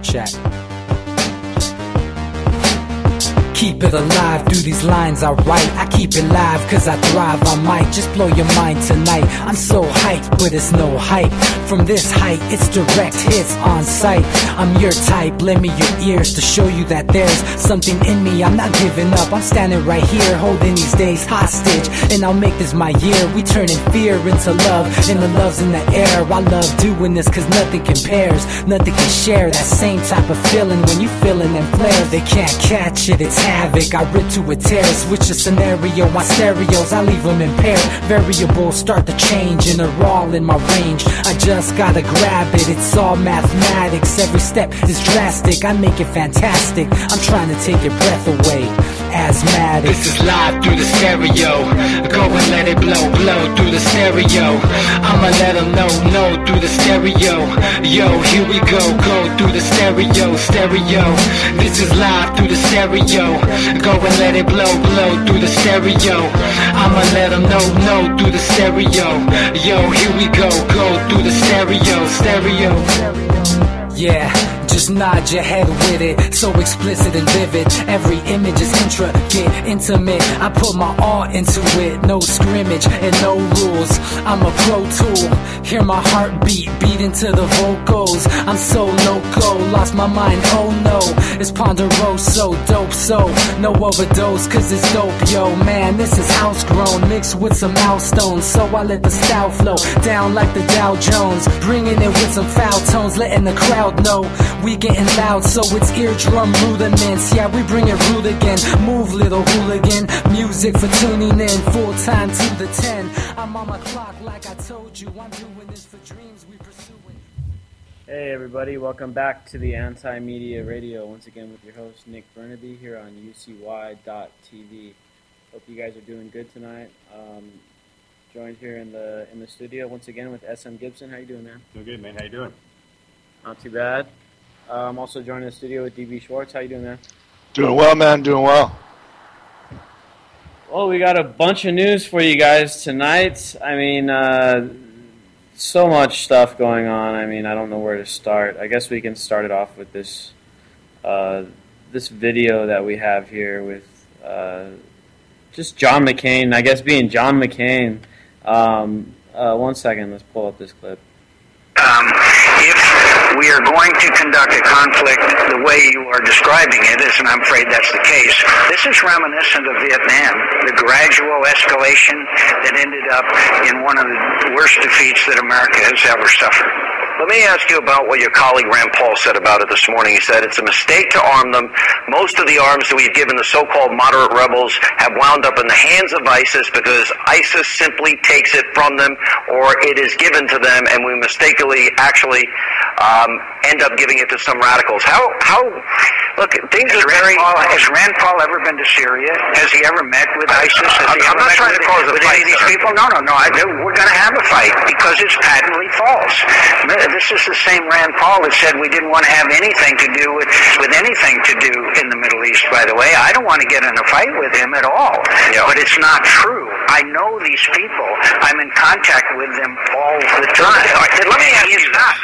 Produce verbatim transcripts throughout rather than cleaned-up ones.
Snapchat. Keep it alive through these lines I write. I keep it live cause I thrive. I might just blow your mind tonight. I'm so hyped, but it's no hype. From this height, it's direct hits on sight. I'm your type, lend me your ears to show you that there's something in me. I'm not giving up, I'm standing right here, holding these days hostage. And I'll make this my year. We turning fear into love, and the love's in the air. I love doing this cause nothing compares. Nothing can share that same type of feeling when you feeling them flares. They can't catch it, it's havoc. I rip to a tear, switch a scenario. My stereos, I leave them impaired. Variables start to change and they're all in my range. I just gotta grab it, it's all mathematics. Every step is drastic, I make it fantastic. I'm trying to take your breath away. Asthmatic. This is live through the stereo. Go and let it blow, blow through the stereo. I'ma let them know, know through the stereo. Yo, here we go, go through the stereo, stereo. This is live through the stereo. Go and let it blow, blow through the stereo. I'ma let them know, know through the stereo. Yo, here we go, go through the stereo, stereo. Yeah, just nod your head with it, so explicit and vivid. Every image is intricate, intimate. I put my all into it, no scrimmage and no rules. I'm a pro tool, hear my heartbeat, beat into the vocals. I'm so loco, lost my mind, oh no. It's Ponderoso, dope, so no overdose, cause it's dope, yo. Man, this is house grown, mixed with some milestones. So I let the style flow down like the Dow Jones, bringing it with some foul tones, letting the crowd know we getting loud, so it's eardrum rudiments. Yeah, we bring it rude again. Move, little hooligan. Music for tuning in, full time to the ten. I'm on my clock like I told you. I'm doing this for dreams we pursuing. Hey everybody, welcome back to the Anti-Media Radio. Once again with your host Nick Burnaby here on U C Y dot T V. Hope you guys are doing good tonight. Um, joined here in the in the studio once again with S M Gibson. How you doing, man? Doing good, man. How you doing? Not too bad. Uh, I'm also joining the studio with D B Schwartz. How you doing, man? Doing well, man. Doing well. Well, we got a bunch of news for you guys tonight. I mean, uh, so much stuff going on. I mean, I don't know where to start. I guess we can start it off with this uh, this video that we have here with uh, just John McCain. I guess being John McCain. Um, uh, one second. Let's pull up this clip. Um, if we are going to conduct a conflict the way you are describing it, and I'm afraid that's the case, this is reminiscent of Vietnam, the gradual escalation that ended up in one of the worst defeats that America has ever suffered. Let me ask you about what your colleague Rand Paul said about it this morning. He said it's a mistake to arm them. Most of the arms that we've given the so-called moderate rebels have wound up in the hands of ISIS because ISIS simply takes it from them, or it is given to them, and we mistakenly actually um, end up giving it to some radicals. How, how, look, things has are Rand very... Paul, has Rand Paul ever been to Syria? Has he ever met with ISIS? Has I'm, he I'm ever not met trying with, to cause a with fight, any of these sir. people? No, no, no. I, we're going to have a fight because it's patently false. This is the same Rand Paul that said we didn't want to have anything to do with, with anything to do in the Middle East, by the way. I don't want to get in a fight with him at all. Yeah. But it's not true. I know these people. I'm in contact with them all the time. Let me ask you this.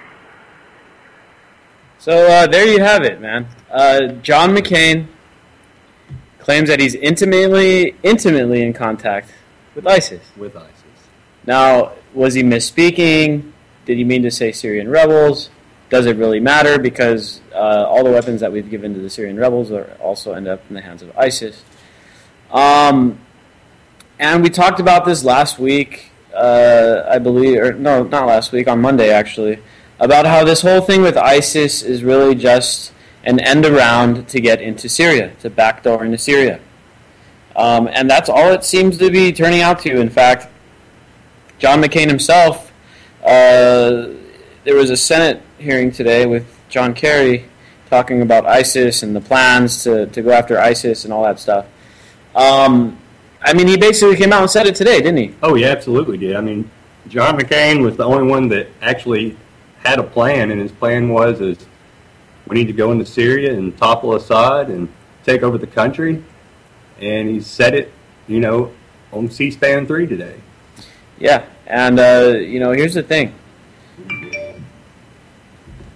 So uh, there you have it, man. Uh, John McCain claims that he's intimately, intimately in contact with ISIS. With ISIS. Now, was he misspeaking? Did he mean to say Syrian rebels? Does it really matter? Because uh, all the weapons that we've given to the Syrian rebels are also end up in the hands of ISIS. Um, and we talked about this last week, uh, I believe, or no, not last week, on Monday actually, about how this whole thing with ISIS is really just an end around to get into Syria, to backdoor into Syria. Um, and that's all it seems to be turning out to. In fact, John McCain himself, uh, there was a Senate hearing today with John Kerry talking about ISIS and the plans to, to go after ISIS and all that stuff. Um, I mean, he basically came out and said it today, didn't he? Oh, yeah, absolutely did. I mean, John McCain was the only one that actually had a plan, and his plan was is we need to go into Syria and topple Assad and take over the country. And he said it, you know, on C SPAN three today. Yeah, and, uh, you know, here's the thing.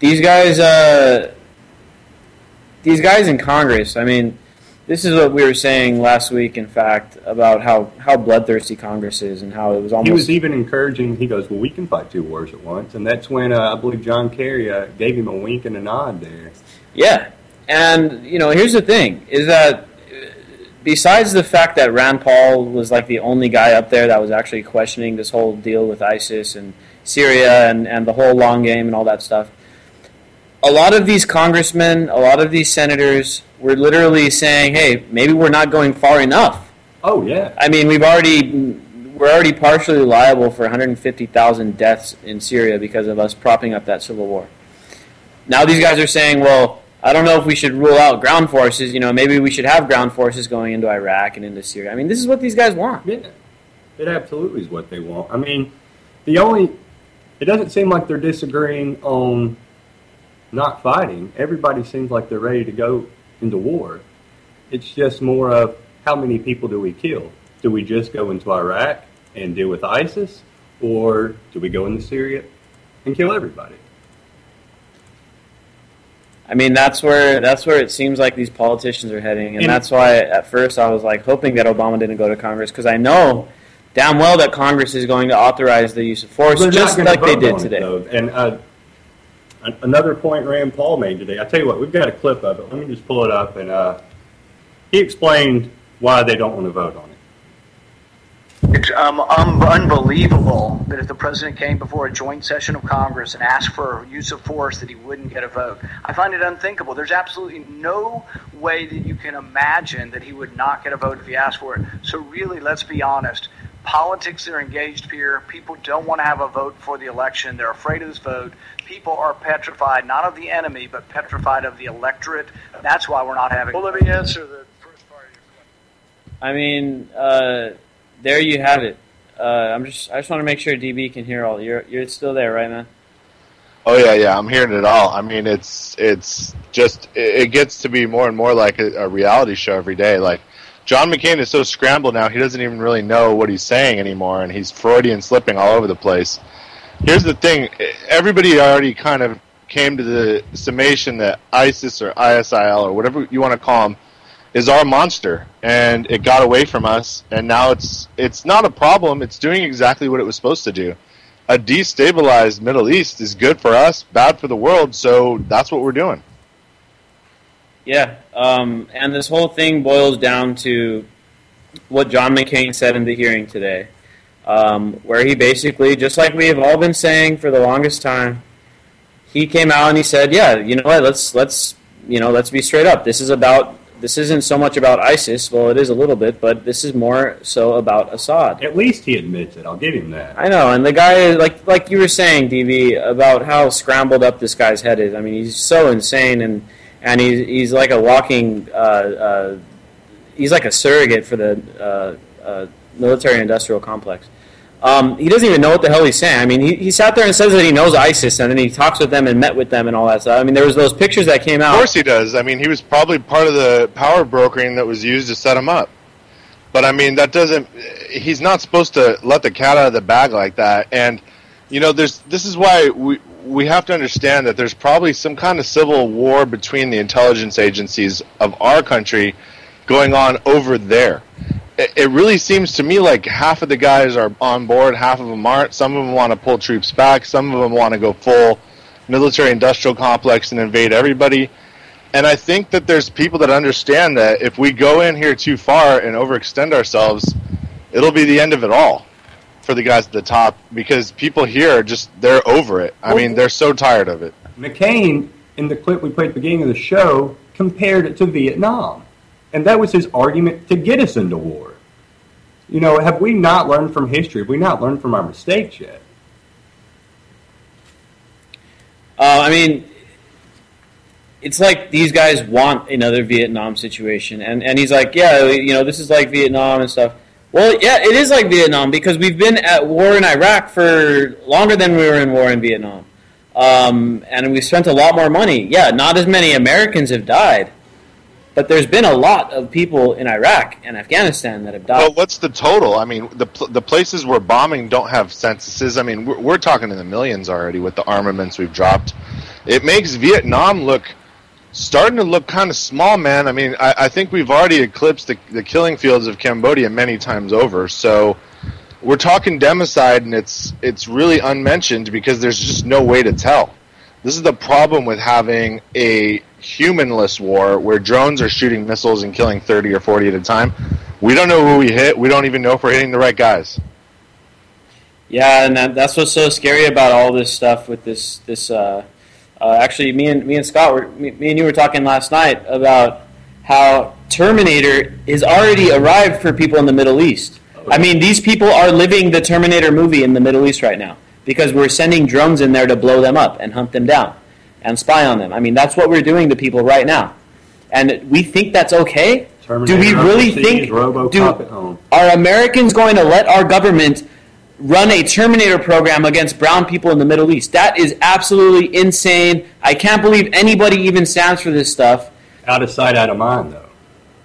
these guys, uh, these guys in Congress, I mean, this is what we were saying last week, in fact, about how, how bloodthirsty Congress is and how it was almost... He was even encouraging, he goes, well, we can fight two wars at once. And that's when uh, I believe John Kerry uh, gave him a wink and a nod there. Yeah. And, you know, here's the thing, is that besides the fact that Rand Paul was like the only guy up there that was actually questioning this whole deal with ISIS and Syria and, and the whole long game and all that stuff, a lot of these congressmen, a lot of these senators were literally saying, hey, maybe we're not going far enough. Oh, yeah. I mean, we've already, we're already partially liable for one hundred fifty thousand deaths in Syria because of us propping up that civil war. Now these guys are saying, well, I don't know if we should rule out ground forces. You know, maybe we should have ground forces going into Iraq and into Syria. I mean, this is what these guys want. Yeah, it absolutely is what they want. I mean, the only, it doesn't seem like they're disagreeing on not fighting. Everybody seems like they're ready to go into war. It's just more of how many people do we kill? Do we just go into Iraq and deal with ISIS? Or do we go into Syria and kill everybody? I mean, that's where that's where it seems like these politicians are heading, and, and that's why at first I was like hoping that Obama didn't go to Congress, because I know damn well that Congress is going to authorize the use of force, just like they did today. It, and uh, another point Rand Paul made today, I tell you what, we've got a clip of it. Let me just pull it up, and uh, he explained why they don't want to vote on it. It's um, um, unbelievable that if the president came before a joint session of Congress and asked for use of force, that he wouldn't get a vote. I find it unthinkable. There's absolutely no way that you can imagine that he would not get a vote if he asked for it. So really, let's be honest. Politics are engaged here. People don't want to have a vote for the election. They're afraid of this vote. People are petrified, not of the enemy, but petrified of the electorate. That's why we're not having... Well, let me answer the first part of your question. I mean... Uh, There you have it. Uh, I'm just. I just want to make sure D B can hear all. You're. You're still there, right, man? Oh yeah, yeah. I'm hearing it all. I mean, it's it's just it, it gets to be more and more like a, a reality show every day. Like John McCain is so scrambled now, he doesn't even really know what he's saying anymore, and he's Freudian slipping all over the place. Here's the thing: everybody already kind of came to the summation that ISIS or I S I L or whatever you want to call them is our monster, and it got away from us, and now it's it's not a problem. It's doing exactly what it was supposed to do. A destabilized Middle East is good for us, bad for the world, so that's what we're doing. Yeah, um, and this whole thing boils down to what John McCain said in the hearing today, um, where he basically, just like we have all been saying for the longest time, he came out and he said, yeah, you know what, let's, let's, you know, let's be straight up. This is about... This isn't so much about ISIS. Well, it is a little bit, but this is more so about Assad. At least he admits it. I'll give him that. I know, and the guy, like like you were saying, D B, about how scrambled up this guy's head is. I mean, he's so insane, and and he's he's like a walking, uh, uh, he's like a surrogate for the uh, uh, military-industrial complex. Um, he doesn't even know what the hell he's saying. I mean, he, he sat there and says that he knows ISIS, and then he talks with them and met with them and all that stuff. I mean, there was those pictures that came out. Of course he does. I mean, he was probably part of the power brokering that was used to set him up. But, I mean, that doesn't... He's not supposed to let the cat out of the bag like that. And, you know, there's this is why we, we have to understand that there's probably some kind of civil war between the intelligence agencies of our country going on over there. It really seems to me like half of the guys are on board, half of them aren't. Some of them want to pull troops back. Some of them want to go full military-industrial complex and invade everybody. And I think that there's people that understand that if we go in here too far and overextend ourselves, it'll be the end of it all for the guys at the top, because people here are just, they're over it. I mean, they're so tired of it. McCain, in the clip we played at the beginning of the show, compared it to Vietnam. And that was his argument to get us into war. You know, have we not learned from history? Have we not learned from our mistakes yet? Uh, I mean, it's like these guys want another Vietnam situation. And, and he's like, yeah, you know, this is like Vietnam and stuff. Well, yeah, it is like Vietnam, because we've been at war in Iraq for longer than we were in war in Vietnam. Um, and we spent a lot more money. Yeah, not as many Americans have died. But there's been a lot of people in Iraq and Afghanistan that have died. Well, what's the total? I mean, the the places we're bombing don't have censuses. I mean, we're, we're talking in the millions already with the armaments we've dropped. it makes Vietnam look starting to look kind of small, man. I mean, I, I think we've already eclipsed the, the killing fields of Cambodia many times over. So we're talking democide, and it's it's really unmentioned because there's just no way to tell. This is the problem with having a humanless war where drones are shooting missiles and killing thirty or forty at a time. We don't know who we hit. We don't even know if we're hitting the right guys. Yeah, and that, that's what's so scary about all this stuff with this this. Uh, uh, actually, me and me and Scott were me, me and you were talking last night about how Terminator is already arrived for people in the Middle East. I mean, these people are living the Terminator movie in the Middle East right now because we're sending drones in there to blow them up and hunt them down and spy on them. I mean, that's what we're doing to people right now. And we think that's okay? Terminator do we really overseas, think, RoboCop do, at home. are Americans going to let our government run a Terminator program against brown people in the Middle East? That is absolutely insane. I can't believe anybody even stands for this stuff. Out of sight, out of mind, though.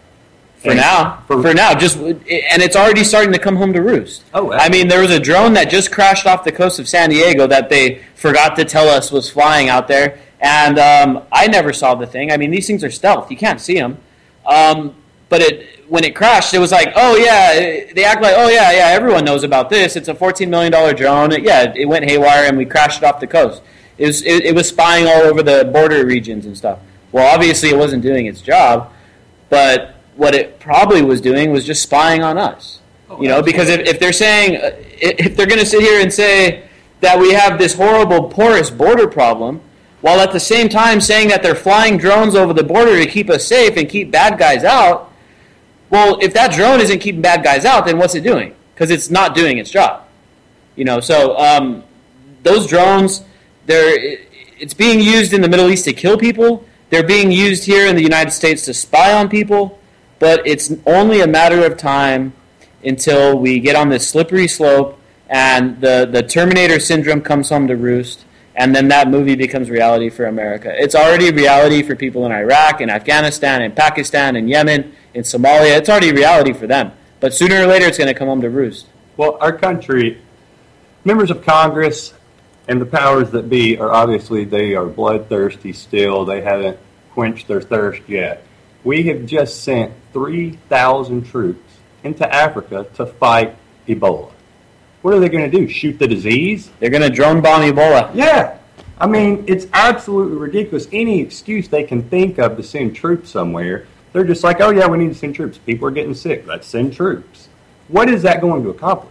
For and now, for, for now, just and it's already starting to come home to roost. Oh, I mean, there was a drone that just crashed off the coast of San Diego that they forgot to tell us was flying out there, and um, I never saw the thing. I mean, these things are stealth; you can't see them. Um, but it when it crashed, it was like, oh yeah, they act like, oh yeah, yeah, everyone knows about this. It's a fourteen million dollar drone. Yeah, it went haywire, and we crashed it off the coast. It was it, it was spying all over the border regions and stuff. Well, obviously, it wasn't doing its job, but what it probably was doing was just spying on us. Oh, you know, because if, if they're saying, if they're going to sit here and say that we have this horrible porous border problem, while at the same time saying that they're flying drones over the border to keep us safe and keep bad guys out, well, if that drone isn't keeping bad guys out, then what's it doing? Because it's not doing its job. You know, so um, those drones, they're it's being used in the Middle East to kill people. They're being used here in the United States to spy on people. But it's only a matter of time until we get on this slippery slope and the, the Terminator syndrome comes home to roost, and then that movie becomes reality for America. It's already reality for people in Iraq, in Afghanistan, in Pakistan, in Yemen, in Somalia. It's already reality for them. But sooner or later it's going to come home to roost. Well, our country, members of Congress and the powers that be are obviously, they are bloodthirsty still. They haven't quenched their thirst yet. We have just sent three thousand troops into Africa to fight Ebola. What are they going to do, shoot the disease? They're going to drone bomb Ebola. Yeah. I mean, it's absolutely ridiculous. Any excuse they can think of to send troops somewhere, they're just like, oh, yeah, we need to send troops. People are getting sick. Let's send troops. What is that going to accomplish?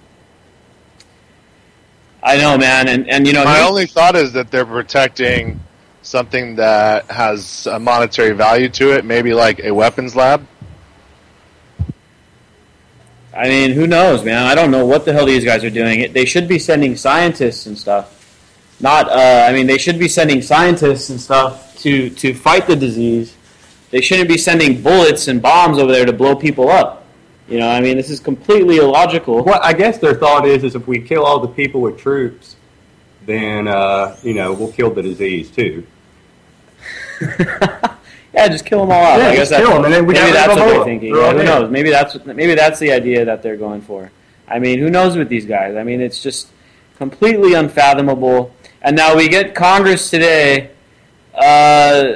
I know, man. And, and you know, my only thought is that they're protecting something that has a monetary value to it, maybe like a weapons lab. I mean, who knows, man? I don't know what the hell these guys are doing. They should be sending scientists and stuff. Not, uh, I mean, they should be sending scientists and stuff to, to fight the disease. They shouldn't be sending bullets and bombs over there to blow people up. You know, I mean, this is completely illogical. Well, I guess their thought is, is if we kill all the people with troops, then, uh, you know, we'll kill the disease, too. Yeah, just kill them all out. Yeah, I guess just that's, kill them, and then we maybe that's what they're up. thinking. They're Yeah, who dead. knows? Maybe that's maybe that's the idea that they're going for. I mean, who knows with these guys? I mean, it's just completely unfathomable. And now we get Congress today. Uh,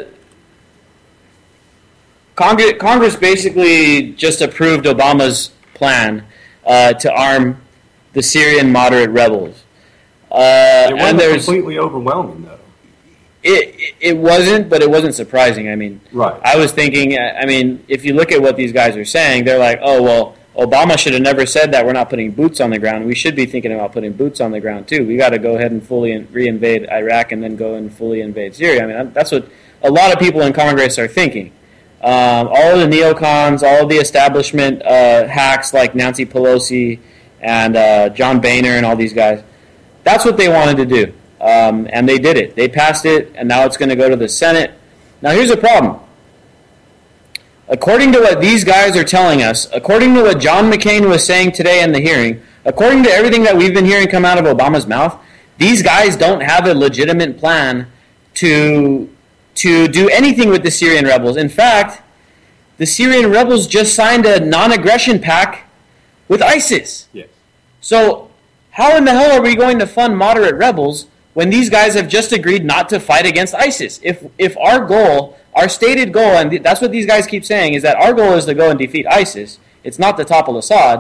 Congress, Congress basically just approved Obama's plan uh, to arm the Syrian moderate rebels. Uh, It and wasn't there's completely overwhelming, though. It it wasn't, but it wasn't surprising. I mean, Right. I was thinking, I mean, if you look at what these guys are saying, they're like, oh, well, Obama should have never said that we're not putting boots on the ground. We should be thinking about putting boots on the ground, too. We got to go ahead and fully re-invade Iraq and then go and fully invade Syria. I mean, that's what a lot of people in Congress are thinking. Um, all of the neocons, all of the establishment uh, hacks like Nancy Pelosi and uh, John Boehner and all these guys, that's what they wanted to do. Um, and they did it. They passed it, and now it's going to go to the Senate. Now, here's the problem. According to what these guys are telling us, according to what John McCain was saying today in the hearing, according to everything that we've been hearing come out of Obama's mouth, these guys don't have a legitimate plan to, to do anything with the Syrian rebels. In fact, the Syrian rebels just signed a non-aggression pact with ISIS. Yes. So how in the hell are we going to fund moderate rebels when these guys have just agreed not to fight against ISIS? If if our goal, our stated goal, and th- that's what these guys keep saying, is that our goal is to go and defeat ISIS. It's not to topple Assad.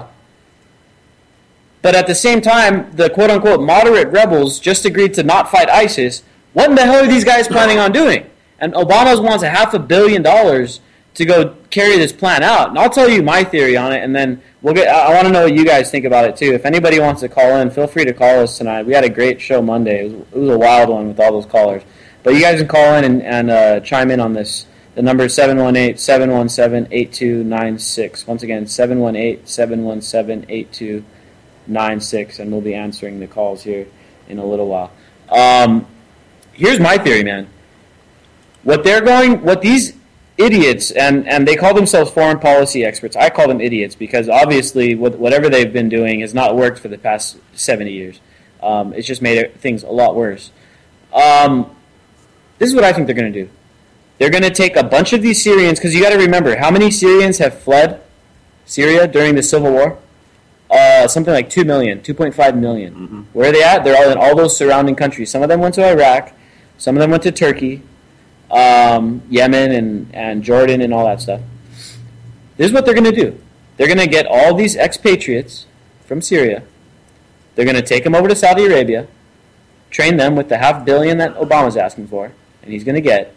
But at the same time, the quote-unquote moderate rebels just agreed to not fight ISIS. What in the hell are these guys planning on doing? And Obama wants a half a billion dollars to go carry this plan out. And I'll tell you my theory on it, and then we'll get. I want to know what you guys think about it too. If anybody wants to call in, feel free to call us tonight. We had a great show Monday. It was, it was a wild one with all those callers. But you guys can call in and, and uh, chime in on this. The number is seven one eight, seven one seven, eight two nine six. Once again, seven one eight, seven one seven, eight two nine six, and we'll be answering the calls here in a little while. Um, here's my theory, man. What they're going, what these idiots, and, and they call themselves foreign policy experts. I call them idiots because obviously what, whatever they've been doing has not worked for the past seventy years. Um, it's just made things a lot worse. Um, this is what I think they're going to do. They're going to take a bunch of these Syrians, because you got to remember, how many Syrians have fled Syria during the civil war? Uh, something like two million, two point five million. Mm-hmm. Where are they at? They're all in all those surrounding countries. Some of them went to Iraq. Some of them went to Turkey, um, Yemen, and, and Jordan, and all that stuff. This is what they're going to do. They're going to get all these expatriates from Syria. They're going to take them over to Saudi Arabia, train them with the half billion that Obama's asking for, and he's going to get.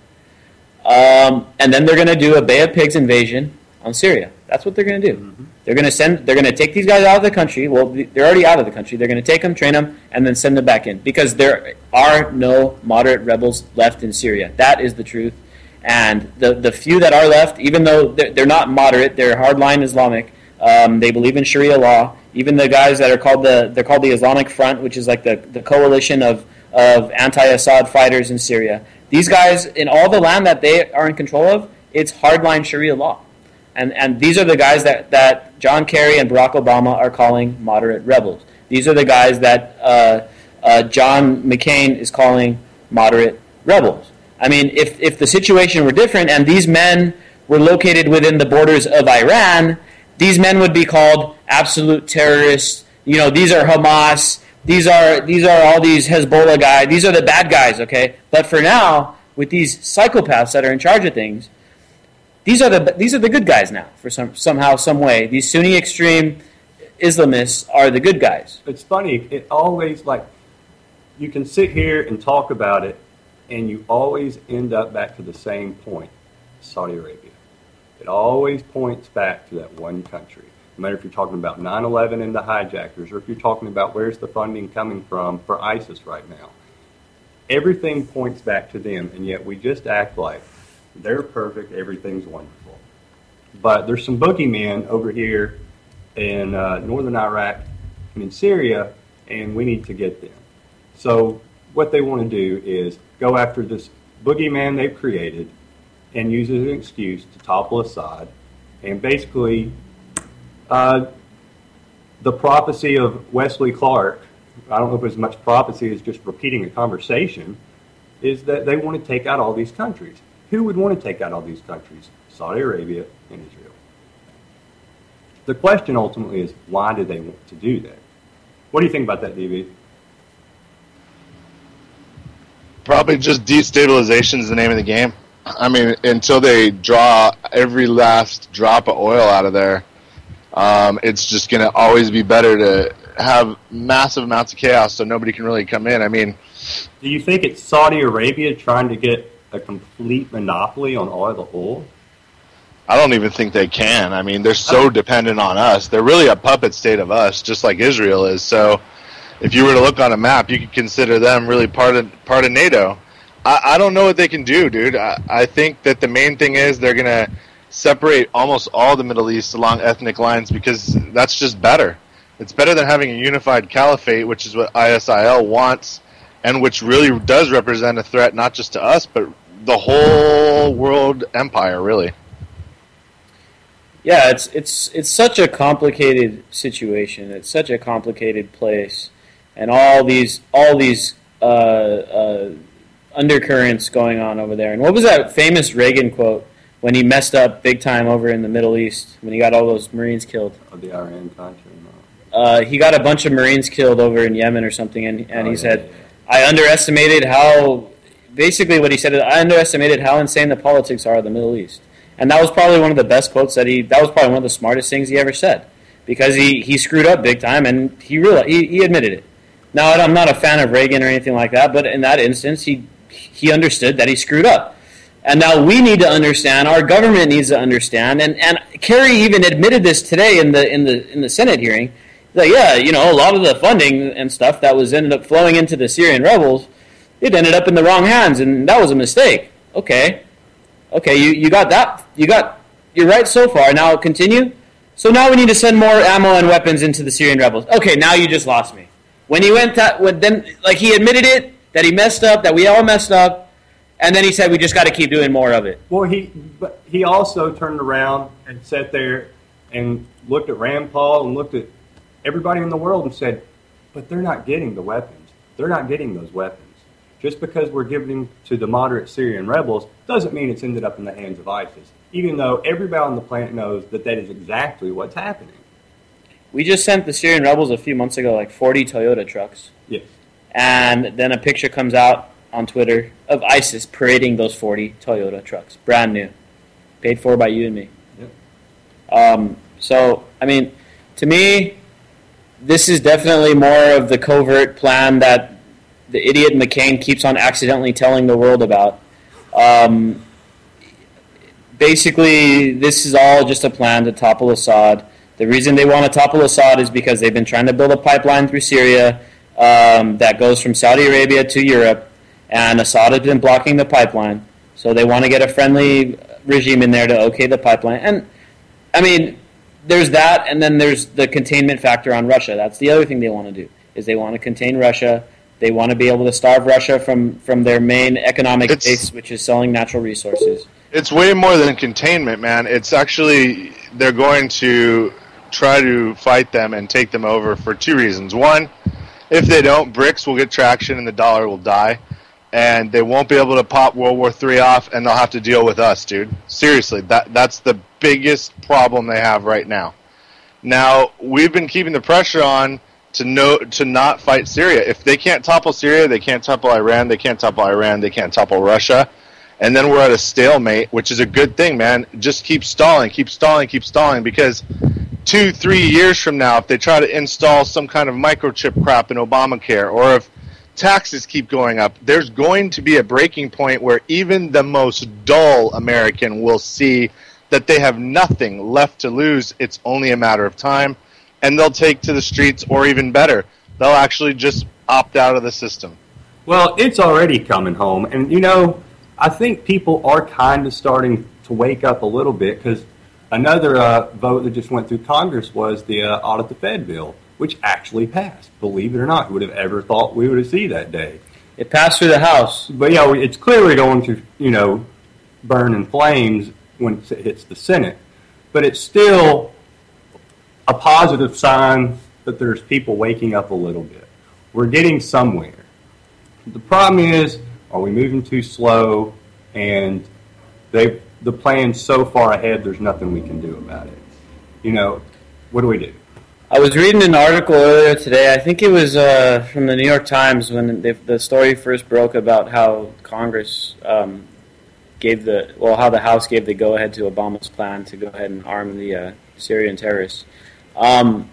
Um, and then they're going to do a Bay of Pigs invasion on Syria. That's what they're going to do. Mm-hmm. They're going to send. They're going to take these guys out of the country. Well, they're already out of the country. They're going to take them, train them, and then send them back in because there are no moderate rebels left in Syria. That is the truth. And the the few that are left, even though they're, they're not moderate, they're hardline Islamic. Um, they believe in Sharia law. Even the guys that are called the they're called the Islamic Front, which is like the, the coalition of of anti-Assad fighters in Syria. These guys, in all the land that they are in control of, it's hardline Sharia law. And and these are the guys that, that John Kerry and Barack Obama are calling moderate rebels. These are the guys that uh, uh, John McCain is calling moderate rebels. I mean, if, if the situation were different and these men were located within the borders of Iran, these men would be called absolute terrorists. You know, these are Hamas. These are these are all these Hezbollah guys. These are the bad guys, okay? But for now, with these psychopaths that are in charge of things, these are the these are the good guys now. For some somehow, some way, these Sunni extreme Islamists are the good guys. It's funny. It always, like, you can sit here and talk about it, and you always end up back to the same point: Saudi Arabia. It always points back to that one country. No matter if you're talking about nine eleven and the hijackers, or if you're talking about where's the funding coming from for ISIS right now. Everything points back to them, and yet we just act like they're perfect, everything's wonderful. But there's some boogeymen over here in uh, northern Iraq and in Syria, and we need to get them. So what they want to do is go after this boogeyman they've created and use it as an excuse to topple Assad, and basically uh, the prophecy of Wesley Clark, I don't know if it's much prophecy as just repeating a conversation, is that they want to take out all these countries. Who would want to take out all these countries? Saudi Arabia and Israel. The question ultimately is, why do they want to do that? What do you think about that, D B? Probably just destabilization is the name of the game. I mean, until they draw every last drop of oil out of there, um, it's just going to always be better to have massive amounts of chaos so nobody can really come in. I mean, do you think it's Saudi Arabia trying to get a complete monopoly on all the oil? I don't even think they can. I mean, they're so dependent on us. They're really a puppet state of us, just like Israel is. So if you were to look on a map, you could consider them really part of part of NATO. I, I don't know what they can do, dude. I, I think that the main thing is they're going to separate almost all the Middle East along ethnic lines because that's just better. It's better than having a unified caliphate, which is what I S I L wants, and which really does represent a threat not just to us, but the whole world empire, really. Yeah, it's it's it's such a complicated situation. It's such a complicated place, and all these all these uh, uh, undercurrents going on over there. And what was that famous Reagan quote when he messed up big time over in the Middle East when he got all those Marines killed? Oh, the Iran Contra. Uh, he got a bunch of Marines killed over in Yemen or something, and, and oh, he yeah, said, yeah, yeah. I underestimated how, basically what he said is, I underestimated how insane the politics are of the Middle East. And that was probably one of the best quotes that he, that was probably one of the smartest things he ever said. Because he, he screwed up big time, and he realized, he, he admitted it. Now, I'm not a fan of Reagan or anything like that, but in that instance, he he understood that he screwed up. And now we need to understand, our government needs to understand, and, and Kerry even admitted this today in the in the in the Senate hearing. He's like, yeah, you know, a lot of the funding and stuff that was ended up flowing into the Syrian rebels, it ended up in the wrong hands, and that was a mistake. Okay. Okay, you, you got that, you got, you're right so far, now continue. So now we need to send more ammo and weapons into the Syrian rebels. Okay, now you just lost me. When he went, to, when then, like he admitted it, that he messed up, that we all messed up, and then he said we just got to keep doing more of it. Well, he but he also turned around and sat there and looked at Rand Paul and looked at everybody in the world and said, but they're not getting the weapons. They're not getting those weapons. Just because we're giving them to the moderate Syrian rebels doesn't mean it's ended up in the hands of ISIS, even though everybody on the planet knows that that is exactly what's happening. We just sent the Syrian rebels a few months ago like forty Toyota trucks. Yes. And then a picture comes out on Twitter of ISIS parading those forty Toyota trucks, brand new, paid for by you and me. Yep. Um, so, I mean, to me, this is definitely more of the covert plan that the idiot McCain keeps on accidentally telling the world about. Um, basically, this is all just a plan to topple Assad. The reason they want to topple Assad is because they've been trying to build a pipeline through Syria um, that goes from Saudi Arabia to Europe, and Assad has been blocking the pipeline. So they want to get a friendly regime in there to okay the pipeline. And, I mean, there's that, and then there's the containment factor on Russia. That's the other thing they want to do, is they want to contain Russia. They want to be able to starve Russia from, from their main economic it's, base, which is selling natural resources. It's way more than containment, man. It's actually, they're going to try to fight them and take them over for two reasons. One, if they don't, BRICS will get traction and the dollar will die. And they won't be able to pop World War Three off, and they'll have to deal with us, dude. Seriously, that that's the biggest problem they have right now. Now, we've been keeping the pressure on to no, to not fight Syria. If they can't topple Syria, they can't topple Iran, they can't topple Iran, they can't topple Russia. And then we're at a stalemate, which is a good thing, man. Just keep stalling, keep stalling, keep stalling, because two, three years from now, if they try to install some kind of microchip crap in Obamacare, or if taxes keep going up, there's going to be a breaking point where even the most dull American will see that they have nothing left to lose. It's only a matter of time. And they'll take to the streets, or even better, they'll actually just opt out of the system. Well, it's already coming home. And, you know, I think people are kind of starting to wake up a little bit, because another uh, vote that just went through Congress was the uh, Audit the Fed bill, which actually passed. Believe it or not, who would have ever thought we would have seen that day? It passed through the House. But, yeah, it's clearly going to, you know, burn in flames when it hits the Senate. But it's still a positive sign that there's people waking up a little bit. We're getting somewhere. The problem is, are we moving too slow? And they the plan's so far ahead, there's nothing we can do about it. You know, what do we do? I was reading an article earlier today. I think it was uh, from the New York Times when they, the story first broke about how Congress um, gave the well, how the House gave the go-ahead to Obama's plan to go ahead and arm the uh, Syrian terrorists. Um,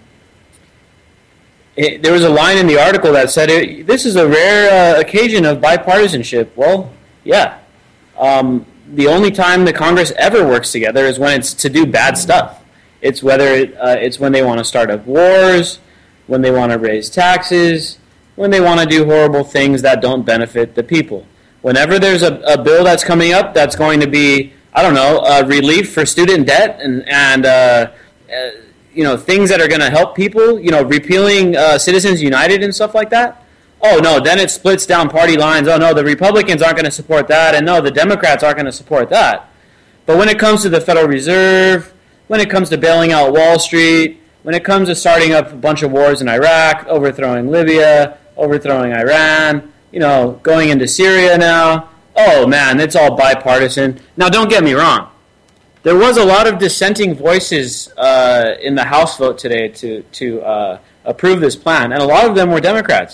it, there was a line in the article that said, it, this is a rare uh, occasion of bipartisanship. Well, yeah. Um, the only time the Congress ever works together is when it's to do bad stuff. It's whether it, uh, it's when they want to start up wars, when they want to raise taxes, when they want to do horrible things that don't benefit the people. Whenever there's a, a bill that's coming up that's going to be, I don't know, uh, relief for student debt and, and uh, uh, you know, things that are going to help people, you know, repealing uh, Citizens United and stuff like that, oh, no, then it splits down party lines. Oh, no, the Republicans aren't going to support that, and no, the Democrats aren't going to support that. But when it comes to the Federal Reserve, when it comes to bailing out Wall Street, when it comes to starting up a bunch of wars in Iraq, overthrowing Libya, overthrowing Iran, you know, going into Syria now, oh, man, it's all bipartisan. Now, don't get me wrong. There was a lot of dissenting voices uh, in the House vote today to, to uh, approve this plan, and a lot of them were Democrats.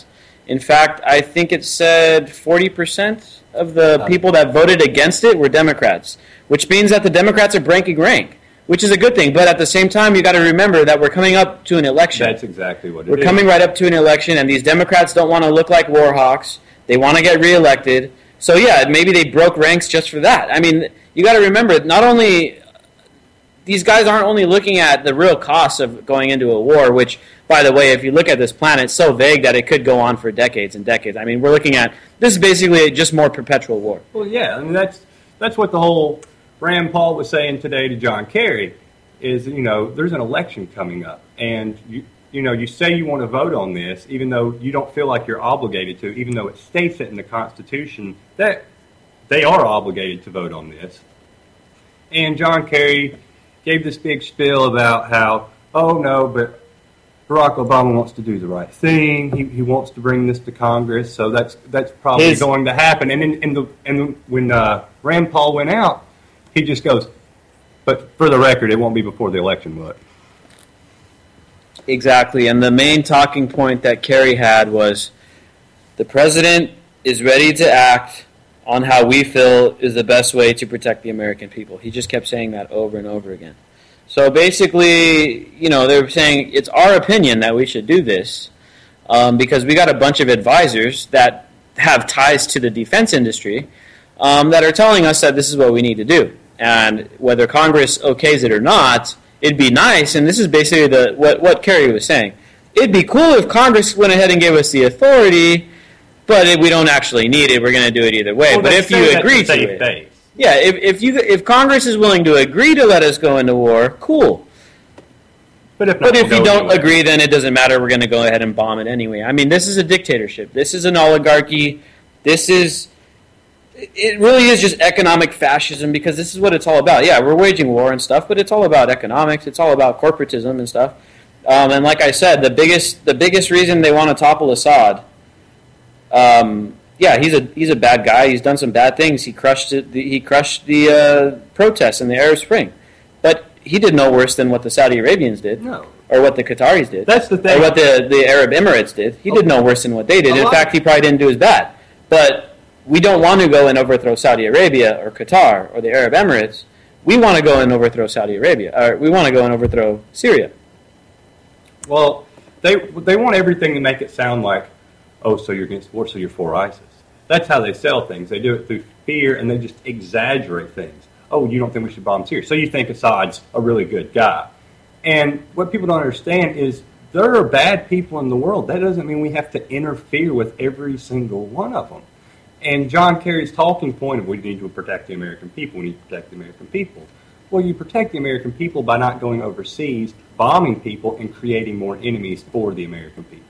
In fact, I think it said forty percent of the people that voted against it were Democrats, which means that the Democrats are breaking rank, which is a good thing. But at the same time, you got to remember that we're coming up to an election. That's exactly what it we're is. We're coming right up to an election, and these Democrats don't want to look like war hawks. They want to get reelected. So, yeah, maybe they broke ranks just for that. I mean, you got to remember, not only... These guys aren't only looking at the real costs of going into a war, which, by the way, if you look at this planet, it's so vague that it could go on for decades and decades. I mean, we're looking at, this is basically just more perpetual war. Well, yeah, I mean, that's that's what the whole Rand Paul was saying today to John Kerry, is, you know, there's an election coming up, and, you you know, you say you want to vote on this, even though you don't feel like you're obligated to, even though it states it in the Constitution that they are obligated to vote on this. And John Kerry gave this big spiel about how, oh, no, but Barack Obama wants to do the right thing. He he wants to bring this to Congress, so that's that's probably His, going to happen. And in, in the and when uh, Rand Paul went out, he just goes, but for the record, it won't be before the election, what? Exactly, and the main talking point that Kerry had was the president is ready to act on how we feel is the best way to protect the American people. He just kept saying that over and over again. So basically, you know, they're saying it's our opinion that we should do this um, because we got a bunch of advisors that have ties to the defense industry um, that are telling us that this is what we need to do. And whether Congress okays it or not, it'd be nice, and this is basically the what, what Kerry was saying. It'd be cool if Congress went ahead and gave us the authority, but if we don't actually need it, we're going to do it either way. Well, but if you agree to it, face. yeah, if if you if Congress is willing to agree to let us go into war, cool. But if, not, but if we'll you don't anyway. agree, then it doesn't matter. We're going to go ahead and bomb it anyway. I mean, this is a dictatorship. This is an oligarchy. This is it. Really is just economic fascism because this is what it's all about. Yeah, we're waging war and stuff, but it's all about economics. It's all about corporatism and stuff. Um, and like I said, the biggest the biggest reason they want to topple Assad. Um, yeah, he's a he's a bad guy. He's done some bad things. He crushed it, the, he crushed the uh, protests in the Arab Spring, but he did no worse than what the Saudi Arabians did, no. or what the Qataris did. That's the thing. Or what the the Arab Emirates did. He did no worse than what they did. In fact, he probably didn't do as bad. But we don't want to go and overthrow Saudi Arabia or Qatar or the Arab Emirates. We want to go and overthrow Saudi Arabia, or we want to go and overthrow Syria. Well, they they want everything to make it sound like, oh, so you're against war, so you're for ISIS. That's how they sell things. They do it through fear, and they just exaggerate things. Oh, you don't think we should bomb Syria, so you think Assad's a really good guy. And what people don't understand is there are bad people in the world. That doesn't mean we have to interfere with every single one of them. And John Kerry's talking point of we need to protect the American people, we need to protect the American people. Well, you protect the American people by not going overseas, bombing people, and creating more enemies for the American people.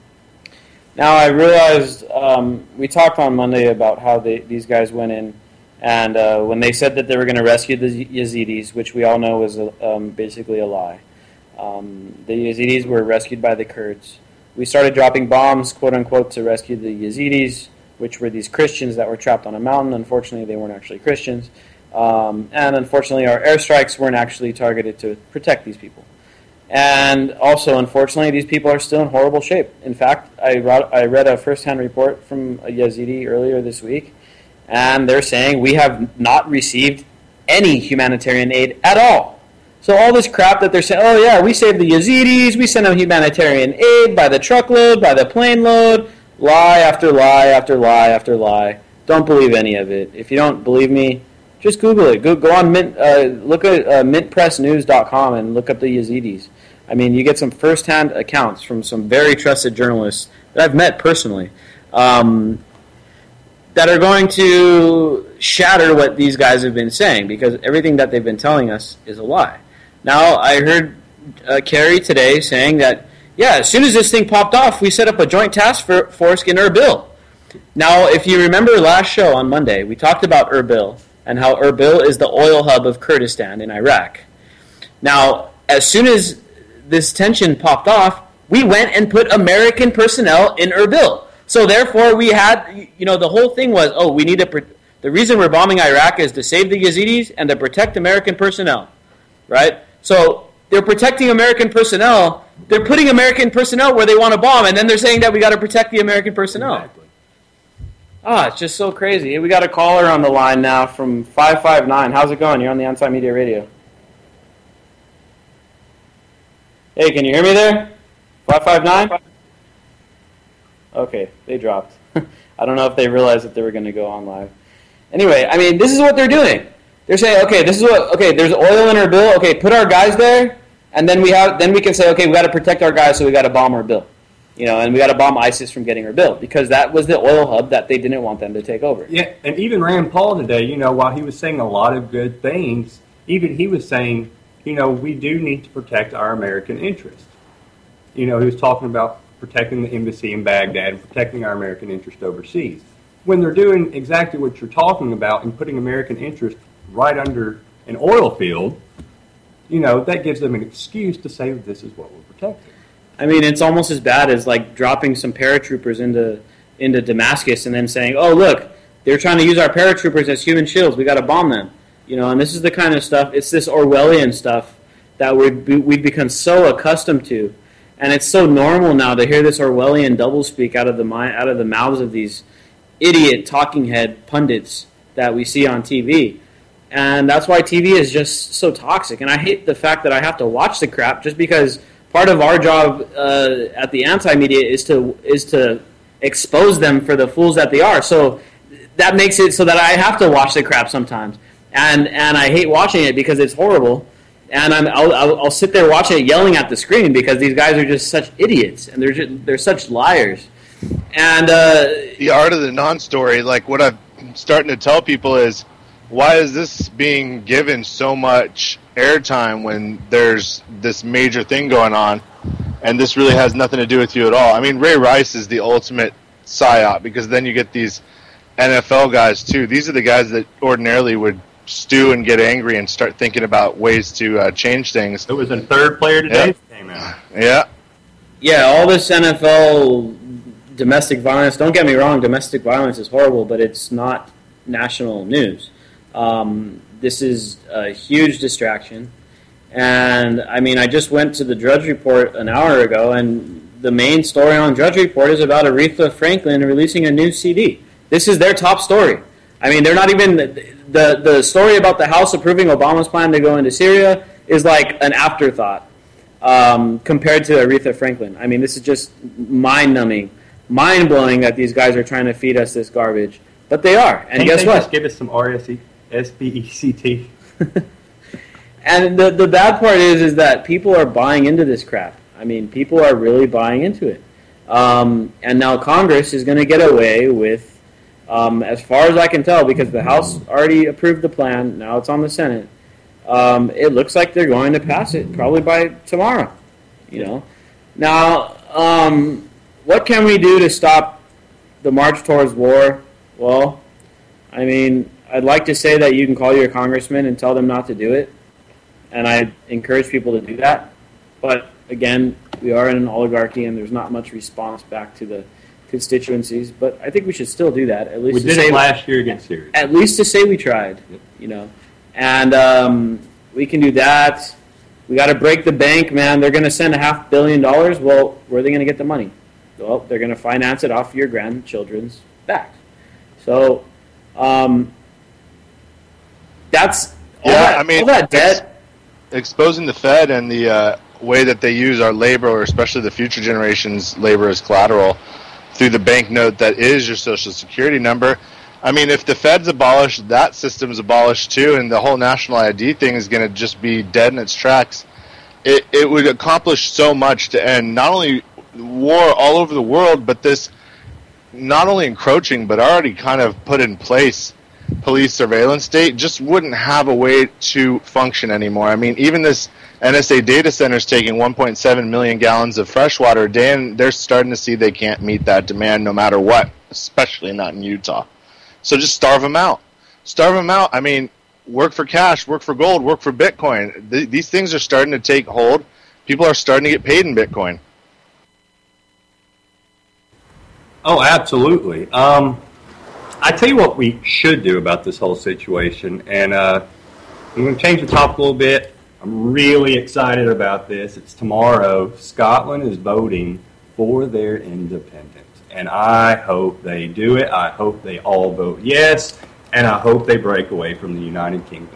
Now, I realized um, we talked on Monday about how they, these guys went in, and uh, when they said that they were going to rescue the Yazidis, which we all know was a, um, basically a lie. Um, the Yazidis were rescued by the Kurds. We started dropping bombs, quote-unquote, to rescue the Yazidis, which were these Christians that were trapped on a mountain. Unfortunately, they weren't actually Christians. Um, and unfortunately, our airstrikes weren't actually targeted to protect these people. And also, unfortunately, these people are still in horrible shape. In fact, I read, I read a first-hand report from a Yazidi earlier this week, and they're saying we have not received any humanitarian aid at all. So all this crap that they're saying, oh yeah, we saved the Yazidis, we sent them humanitarian aid by the truckload, by the plane load, lie after lie after lie after lie. Don't believe any of it. If you don't believe me, just Google it. Go, go on Mint, uh, look at uh, mint press news dot com and look up the Yazidis. I mean, you get some first-hand accounts from some very trusted journalists that I've met personally um, that are going to shatter what these guys have been saying because everything that they've been telling us is a lie. Now, I heard uh, Kerry today saying that, yeah, as soon as this thing popped off, we set up a joint task force in Erbil. Now, if you remember last show on Monday, we talked about Erbil and how Erbil is the oil hub of Kurdistan in Iraq. Now, as soon as this tension popped off, we went and put American personnel in Erbil. So therefore, we had, you know, the whole thing was, oh, we need to, pro- the reason we're bombing Iraq is to save the Yazidis and to protect American personnel, right? So they're protecting American personnel. They're putting American personnel where they want to bomb, and then they're saying that we got to protect the American personnel. Exactly. Ah, it's just so crazy. We got a caller on the line now from five five nine. How's it going? You're on the Anti-Media Radio. Hey, can you hear me there? five five nine? Okay, they dropped. I don't know if they realized that they were going to go on live. Anyway, I mean, this is what they're doing. They're saying, okay, this is what, okay, there's oil in Erbil. Okay, put our guys there, and then we have, then we can say, okay, we got to protect our guys, so we got to bomb Erbil. You know, and we got to bomb ISIS from getting Erbil, because that was the oil hub that they didn't want them to take over. Yeah, and even Rand Paul today, you know, while he was saying a lot of good things, even he was saying, you know, we do need to protect our American interest. You know, he was talking about protecting the embassy in Baghdad and protecting our American interest overseas. When they're doing exactly what you're talking about and putting American interest right under an oil field, you know, that gives them an excuse to say this is what we're protecting. I mean, it's almost as bad as like dropping some paratroopers into into Damascus and then saying, "Oh, look, they're trying to use our paratroopers as human shields. We got to bomb them." You know, and this is the kind of stuff. It's this Orwellian stuff that we've we've become so accustomed to, and it's so normal now to hear this Orwellian doublespeak out of the mind, out of the mouths of these idiot talking head pundits that we see on T V. And that's why T V is just so toxic. And I hate the fact that I have to watch the crap just because part of our job uh, at the Anti-Media is to is to expose them for the fools that they are. So that makes it so that I have to watch the crap sometimes. And and I hate watching it because it's horrible. And I'm, I'll, I'll, I'll sit there watching it yelling at the screen because these guys are just such idiots. And they're, just, they're such liars. And uh, the art of the non-story, like what I'm starting to tell people is, why is this being given so much airtime when there's this major thing going on, and this really has nothing to do with you at all? I mean, Ray Rice is the ultimate psyop, because then you get these N F L guys too. These are the guys that ordinarily would stew and get angry and start thinking about ways to uh, change things. It was a third player today that came out. Yeah. Yeah, all this N F L domestic violence, don't get me wrong, domestic violence is horrible, but it's not national news. Um, this is a huge distraction. And, I mean, I just went to the Drudge Report an hour ago, and the main story on Drudge Report is about Aretha Franklin releasing a new C D. This is their top story. I mean, they're not even... The, the story about the House approving Obama's plan to go into Syria is like an afterthought um, compared to Aretha Franklin. I mean, this is just mind-numbing, mind-blowing that these guys are trying to feed us this garbage. But they are. And Can't guess they what? Just give us some R S P E C T. And the the bad part is is that people are buying into this crap. I mean, people are really buying into it. Um, and now Congress is going to get away with, um, as far as I can tell, because the House already approved the plan, now it's on the Senate, um, it looks like they're going to pass it probably by tomorrow. You know. Now, um, what can we do to stop the march towards war? Well, I mean, I'd like to say that you can call your congressman and tell them not to do it, and I encourage people to do that. But again, we are in an oligarchy, and there's not much response back to the constituencies. But I think we should still do that. At least we to did say it last year against Syria. At least to say we tried, Yep. you know. And um, we can do that. We got to break the bank, man. They're going to send a half billion dollars. Well, where are they going to get the money? Well, they're going to finance it off your grandchildren's backs. So, um, that's all, Yeah, that, I mean, all that debt. Ex- exposing the Fed and the uh, way that they use our labor, or especially the future generations' labor, as collateral through the banknote that is your Social Security number. I mean, if the Fed's abolished, that system's abolished too, and the whole national I D thing is going to just be dead in its tracks. It, it would accomplish so much to end not only war all over the world, but this not only encroaching, but already kind of put in place police surveillance state just wouldn't have a way to function anymore. I mean, even this N S A data center is taking one point seven million gallons of fresh water a day, and they're starting to see they can't meet that demand no matter what, especially not in Utah. So just starve them out. Starve them out. I mean, work for cash, work for gold, work for Bitcoin. Th- these things are starting to take hold. People are starting to get paid in Bitcoin. Oh, absolutely. Um, I tell you what we should do about this whole situation, and uh, I'm going to change the topic a little bit. I'm really excited about this. It's tomorrow. Scotland is voting for their independence, and I hope they do it. I hope they all vote yes, and I hope they break away from the United Kingdom.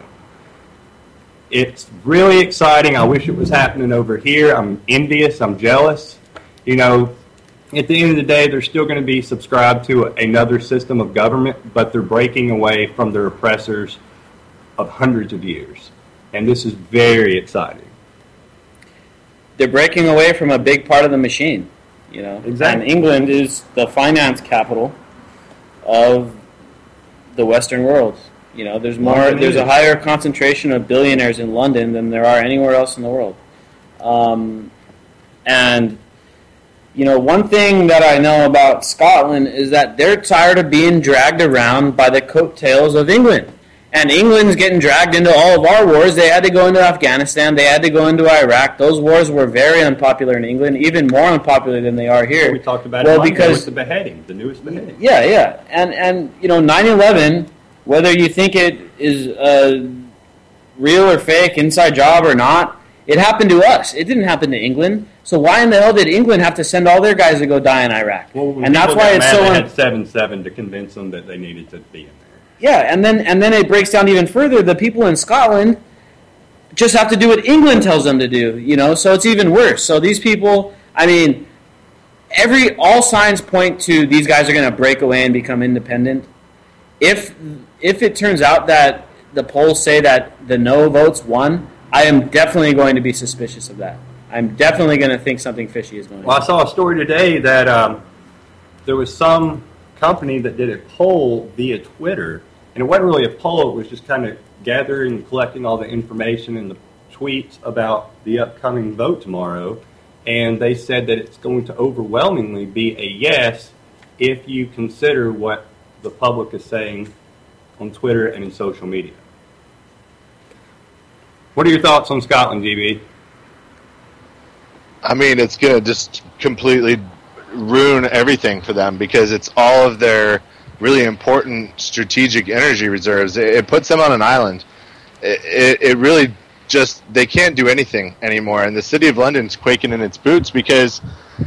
It's really exciting. I wish it was happening over here. I'm envious. I'm jealous. You know, at the end of the day, they're still going to be subscribed to another system of government, but they're breaking away from their oppressors of hundreds of years. And this is very exciting. They're breaking away from a big part of the machine, you know. Exactly. And England is the finance capital of the Western world. You know, there's more. London there's is. a higher concentration of billionaires in London than there are anywhere else in the world. Um, and you know, one thing that I know about Scotland is that they're tired of being dragged around by the coattails of England. And England's getting dragged into all of our wars. They had to go into Afghanistan. They had to go into Iraq. Those wars were very unpopular in England, even more unpopular than they are here. We talked about well, it because with the beheading, the newest beheading. Yeah, yeah. And, and you know, nine eleven, whether you think it is a real or fake inside job or not, it happened to us. It didn't happen to England. So why in the hell did England have to send all their guys to go die in Iraq? Well, and that's why it's mad so... They Un- had seven seven to convince them that they needed to be in there. Yeah, and then and then it breaks down even further. The people in Scotland just have to do what England tells them to do, you know, so it's even worse. So these people, I mean, every all signs point to these guys are going to break away and become independent. If if it turns out that the polls say that the no votes won, I am definitely going to be suspicious of that. I'm definitely going to think something fishy is going on. Well, I saw a story today that um, there was some company that did a poll via Twitter, and it wasn't really a poll, it was just kind of gathering and collecting all the information and the tweets about the upcoming vote tomorrow, and they said that it's going to overwhelmingly be a yes if you consider what the public is saying on Twitter and in social media. What are your thoughts on Scotland, G B? I mean, it's going to just completely ruin everything for them because it's all of their really important strategic energy reserves. It, it puts them on an island. It, it, it really just, they can't do anything anymore. And the city of London's quaking in its boots because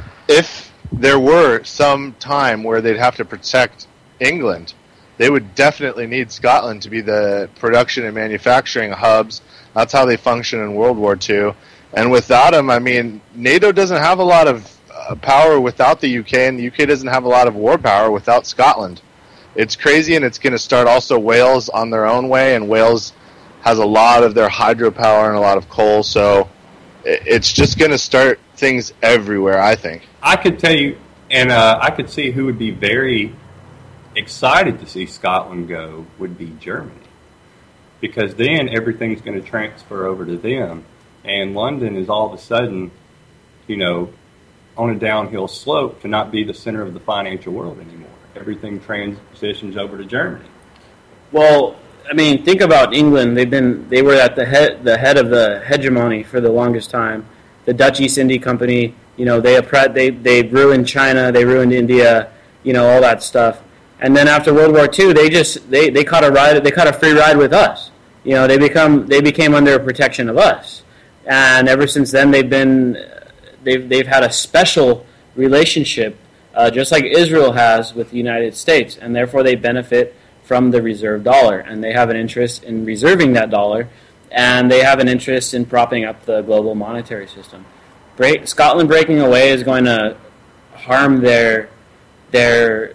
if there were some time where they'd have to protect England, they would definitely need Scotland to be the production and manufacturing hubs. That's how they function in World War Two. And without them, I mean, NATO doesn't have a lot of uh, power without the U K, and the U K doesn't have a lot of war power without Scotland. It's crazy, and it's going to start also Wales on their own way, and Wales has a lot of their hydropower and a lot of coal, so it's just going to start things everywhere, I think. I could tell you, and uh, I could see who would be very excited to see Scotland go would be Germany, because then everything's going to transfer over to them, and London is all of a sudden, you know, on a downhill slope to not be the center of the financial world anymore. Everything transitions over to Germany. Well, I mean, think about England. They've been they were at the head the head of the hegemony for the longest time. The Dutch East India Company, you know, they they they ruined China, they ruined India, you know, all that stuff. And then after World War Two, they just they, they caught a ride they caught a free ride with us. You know, they become they became under protection of us. And ever since then they've been they've they've had a special relationship uh, just like Israel has with the United States, and therefore they benefit from the reserve dollar, and they have an interest in reserving that dollar, and they have an interest in propping up the global monetary system. Break, Scotland breaking away is going to harm their their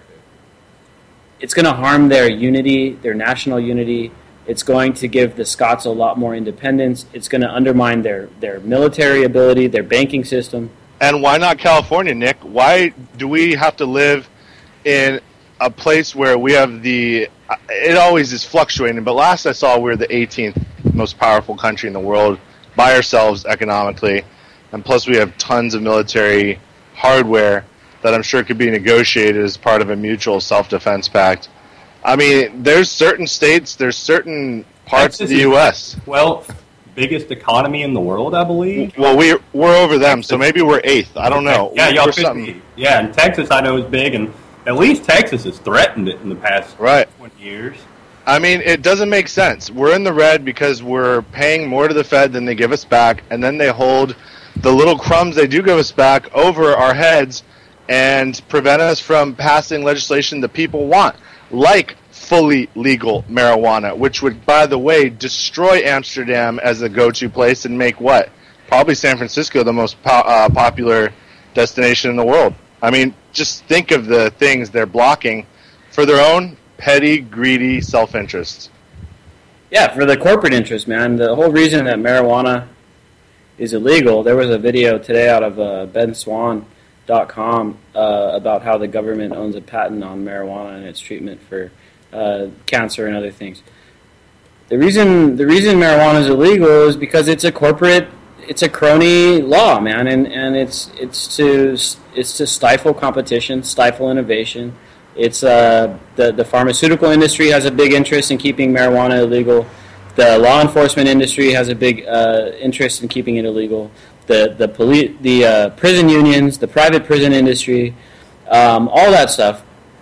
it's going to harm their unity, their national unity. It's going to give the Scots a lot more independence. It's going to undermine their, their military ability, their banking system. And why not California, Nick? Why do we have to live in a place where we have the... It always is fluctuating, but last I saw we were the eighteenth most powerful country in the world by ourselves economically. And plus we have tons of military hardware that I'm sure could be negotiated as part of a mutual self-defense pact. I mean, there's certain states, there's certain parts Texas of the U S. Well, biggest economy in the world, I believe. Well, we're, we're over them, so maybe we're eighth. I don't know. Yeah, y'all We're could something. be. Yeah, and Texas I know is big, and at least Texas has threatened it in the past Right. twenty years. I mean, it doesn't make sense. We're in the red because we're paying more to the Fed than they give us back, and then they hold the little crumbs they do give us back over our heads and prevent us from passing legislation that people want, like fully legal marijuana, which would, by the way, destroy Amsterdam as a go-to place and make what? Probably San Francisco the most po- uh, popular destination in the world. I mean, just think of the things they're blocking for their own petty, greedy self-interest. Yeah, for the corporate interest, man. The whole reason that marijuana is illegal, there was a video today out of uh, Ben Swan dot com uh, about how the government owns a patent on marijuana and its treatment for uh, cancer and other things. The reason the reason marijuana is illegal is because it's a corporate, it's a crony law, man, and, and it's it's to it's to stifle competition, stifle innovation. It's uh, the the pharmaceutical industry has a big interest in keeping marijuana illegal. The law enforcement industry has a big uh, interest in keeping it illegal. The the police, the uh, prison unions, the private prison industry, um, all that stuff,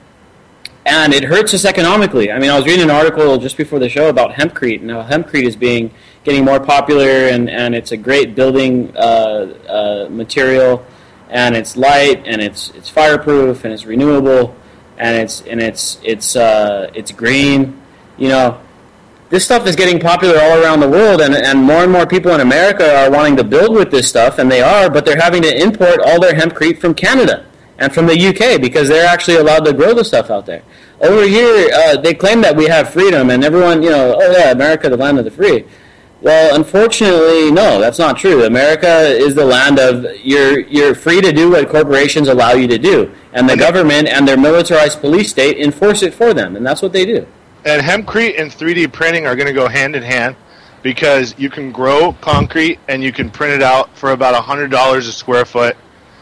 and it hurts us economically. I mean, I was reading an article just before the show about hempcrete and how hempcrete is being getting more popular, and, and it's a great building uh, uh, material, and it's light, and it's it's fireproof, and it's renewable, and it's and it's it's uh, it's green, you know. This stuff is getting popular all around the world, and, and more and more people in America are wanting to build with this stuff, and they are, but they're having to import all their hempcrete from Canada and from the U K because they're actually allowed to grow the stuff out there. Over here, uh, they claim that we have freedom, and everyone, you know, oh yeah, America, the land of the free. Well, unfortunately, no, that's not true. America is the land of you're you're free to do what corporations allow you to do, and the government and their militarized police state enforce it for them, and that's what they do. And hempcrete and three D printing are going to go hand in hand because you can grow concrete and you can print it out for about one hundred dollars a square foot.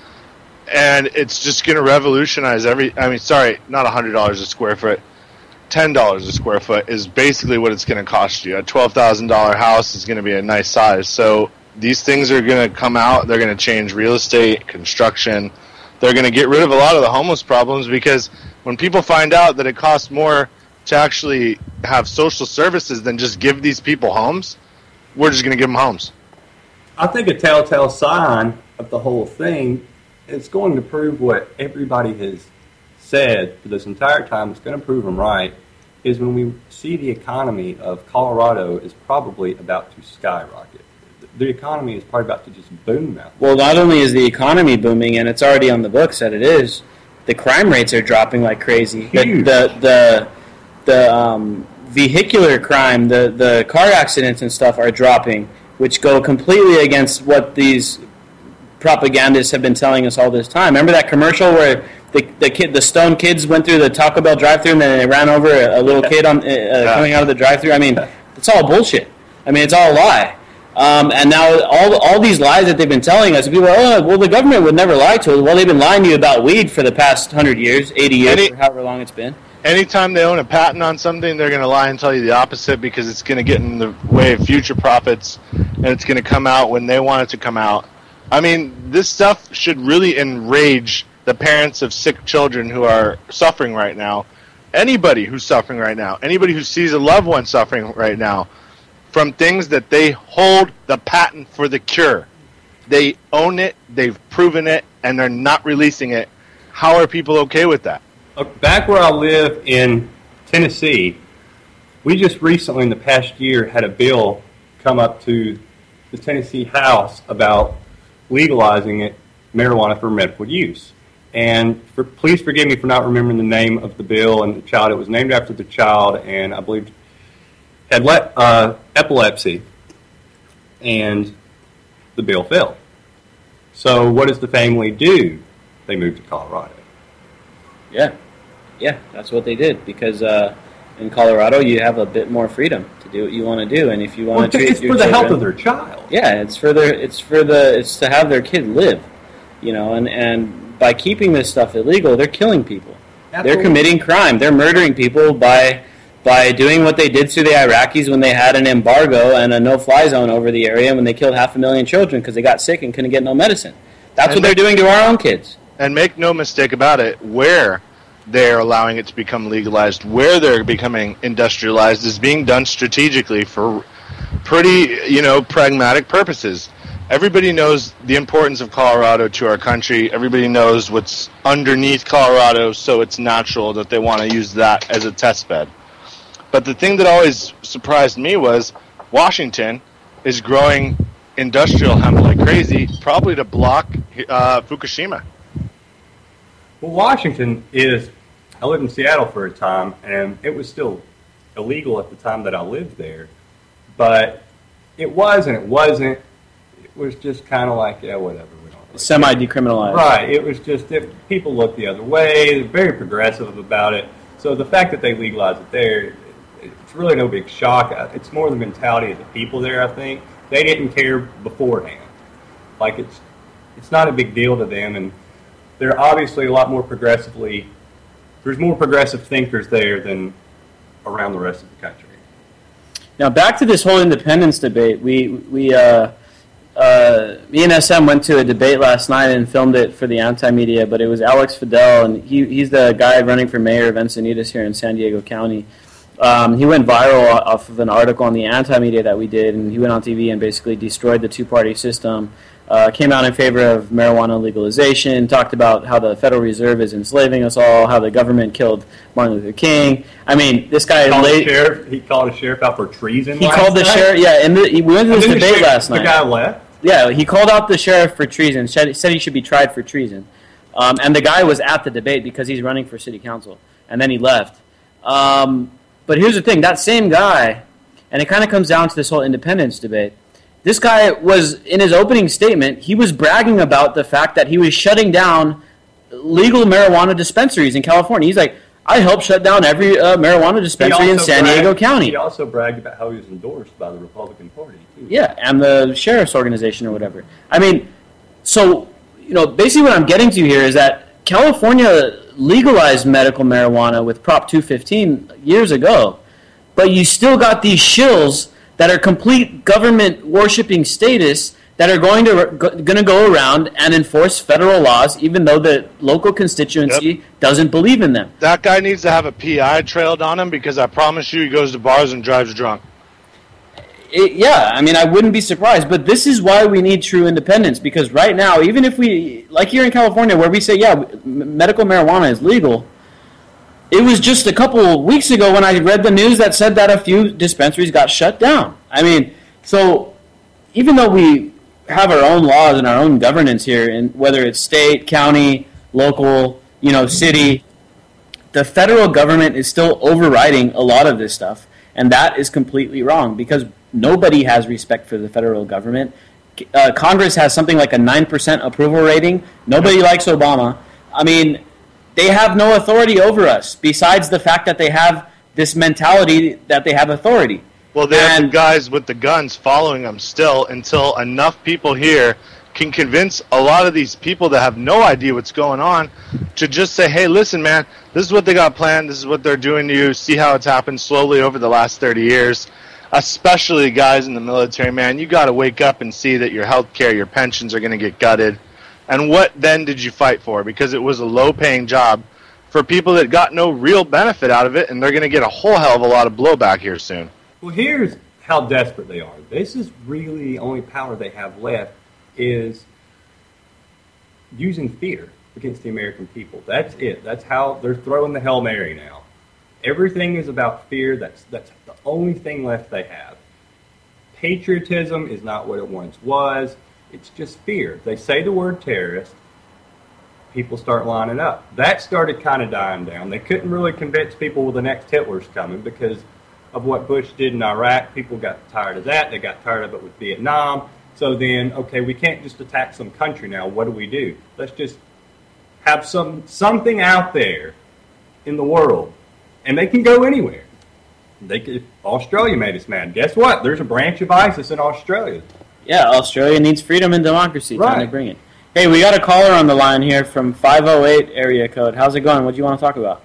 And it's just going to revolutionize every... I mean, sorry, not one hundred dollars a square foot. ten dollars a square foot is basically what it's going to cost you. A twelve thousand dollars house is going to be a nice size. So these things are going to come out. They're going to change real estate, construction. They're going to get rid of a lot of the homeless problems because when people find out that it costs more to actually have social services than just give these people homes, we're just going to give them homes. I think a telltale sign of the whole thing is going to prove what everybody has said for this entire time. It's going to prove them right, is when we see the economy of Colorado is probably about to skyrocket. The economy is probably about to just boom out. Well, not only is the economy booming, and it's already on the books that it is, the crime rates are dropping like crazy. Huge. The, the, the The um, vehicular crime, the, the car accidents and stuff are dropping, which go completely against what these propagandists have been telling us all this time. Remember that commercial where the the kid, the stoned kids went through the Taco Bell drive-thru and then they ran over a, a little kid on uh, yeah. coming out of the drive-thru? I mean, it's all bullshit. I mean, it's all a lie. Um, and now all all these lies that they've been telling us, people are, oh, well, the government would never lie to us. Well, they've been lying to you about weed for the past one hundred years, eighty years, Any- or however long it's been. Anytime they own a patent on something, they're going to lie and tell you the opposite because it's going to get in the way of future profits, and it's going to come out when they want it to come out. I mean, this stuff should really enrage the parents of sick children who are suffering right now. Anybody who's suffering right now, anybody who sees a loved one suffering right now, from things that they hold the patent for the cure. They own it, they've proven it, and they're not releasing it. How are people okay with that? Back where I live in Tennessee, we just recently in the past year had a bill come up to the Tennessee House about legalizing it, marijuana for medical use. And for, please forgive me for not remembering the name of the bill and the child. It was named after the child, and I believe had le- uh, epilepsy, and the bill failed. So what does the family do? They moved to Colorado. Yeah, yeah, that's what they did because uh, in Colorado you have a bit more freedom to do what you want to do, and if you want well, to treat it's your for the children, health of their child. Yeah, it's for their, it's for the, it's to have their kid live, you know, and, and by keeping this stuff illegal, they're killing people. Absolutely. They're committing crime. They're murdering people by by doing what they did to the Iraqis when they had an embargo and a no-fly zone over the area when they killed half a million children because they got sick and couldn't get no medicine. That's and what they're doing to our own kids. And make no mistake about it, where they're allowing it to become legalized, where they're becoming industrialized, is being done strategically for pretty, you know, pragmatic purposes. Everybody knows the importance of Colorado to our country. Everybody knows what's underneath Colorado, so it's natural that they want to use that as a test bed. But the thing that always surprised me was Washington is growing industrial hemp like crazy, probably to block uh, Fukushima. Well, Washington is, I lived in Seattle for a time, and it was still illegal at the time that I lived there. But it was and it wasn't. It was just kind of like, yeah, whatever. We don't really Semi-decriminalized. Right. It was just, it, people looked the other way. They're very progressive about it. So the fact that they legalized it there, it's really no big shock. It's more the mentality of the people there, I think. They didn't care beforehand. Like, it's it's not a big deal to them, and they're obviously a lot more progressively, there's more progressive thinkers there than around the rest of the country. Now, back to this whole independence debate. We, we uh, uh, me and S M went to a debate last night and filmed it for the Anti-Media, but it was Alex Fidel, and he, he's the guy running for mayor of Encinitas here in San Diego County. Um, he went viral off of an article on the Anti-Media that we did, and he went on T V and basically destroyed the two-party system, uh, came out in favor of marijuana legalization, talked about how the Federal Reserve is enslaving us all, how the government killed Martin Luther King. I mean, this guy... He called, late, the, sheriff, he called a sheriff out for treason He last called the night? sheriff... Yeah, and the, we went to this And then debate the last night. The guy left? Yeah, he called out the sheriff for treason, said, said he should be tried for treason. Um, and the guy was at the debate because he's running for city council. And then he left. Um... But here's the thing, that same guy, and it kind of comes down to this whole independence debate, this guy was, in his opening statement, he was bragging about the fact that he was shutting down legal marijuana dispensaries in California. He's like, I helped shut down every uh, marijuana dispensary in San bragged, Diego County. He also bragged about how he was endorsed by the Republican Party, too. Yeah, and the sheriff's organization or whatever. I mean, so, you know, basically what I'm getting to here is that California legalized medical marijuana with Prop two fifteen years ago, but you still got these shills that are complete government worshipping status that are going to going to go around and enforce federal laws, even though the local constituency yep. doesn't believe in them. That guy needs to have a P I trailed on him, because I promise you, he goes to bars and drives drunk. It, yeah, I mean, I wouldn't be surprised, but this is why we need true independence, because right now, even if we, like here in California, where we say, yeah, m- medical marijuana is legal, it was just a couple weeks ago when I read the news that said that a few dispensaries got shut down. I mean, so even though we have our own laws and our own governance here, and whether it's state, county, local, you know, city, the federal government is still overriding a lot of this stuff, and that is completely wrong, because nobody has respect for the federal government. Uh, Congress has something like a nine percent approval rating. Nobody likes Obama. I mean, they have no authority over us, besides the fact that they have this mentality that they have authority. Well, they and, have the guys with the guns following them still, until enough people here can convince a lot of these people that have no idea what's going on to just say, hey, listen, man, this is what they got planned, this is what they're doing to you, see how it's happened slowly over the last thirty years. Especially guys in the military, man, you got to wake up and see that your health care, your pensions are going to get gutted. And what then did you fight for? Because it was a low-paying job for people that got no real benefit out of it, and they're going to get a whole hell of a lot of blowback here soon. Well, here's how desperate they are. This is really the only power they have left, is using fear against the American people. That's it. That's how they're throwing the Hail Mary now. Everything is about fear. That's that's the only thing left they have. Patriotism is not what it once was. It's just fear. They say the word terrorist, people start lining up. That started kind of dying down. They couldn't really convince people, well, the next Hitler's coming, because of what Bush did in Iraq. People got tired of that. They got tired of it with Vietnam. So then, okay, we can't just attack some country now. What do we do? Let's just have some something out there in the world. And they can go anywhere. They could, Australia made us mad. Guess what? There's a branch of ISIS in Australia. Yeah, Australia needs freedom and democracy. Right. Time to bring it. Hey, we got a caller on the line here from five oh eight area code. How's it going? What do you want to talk about?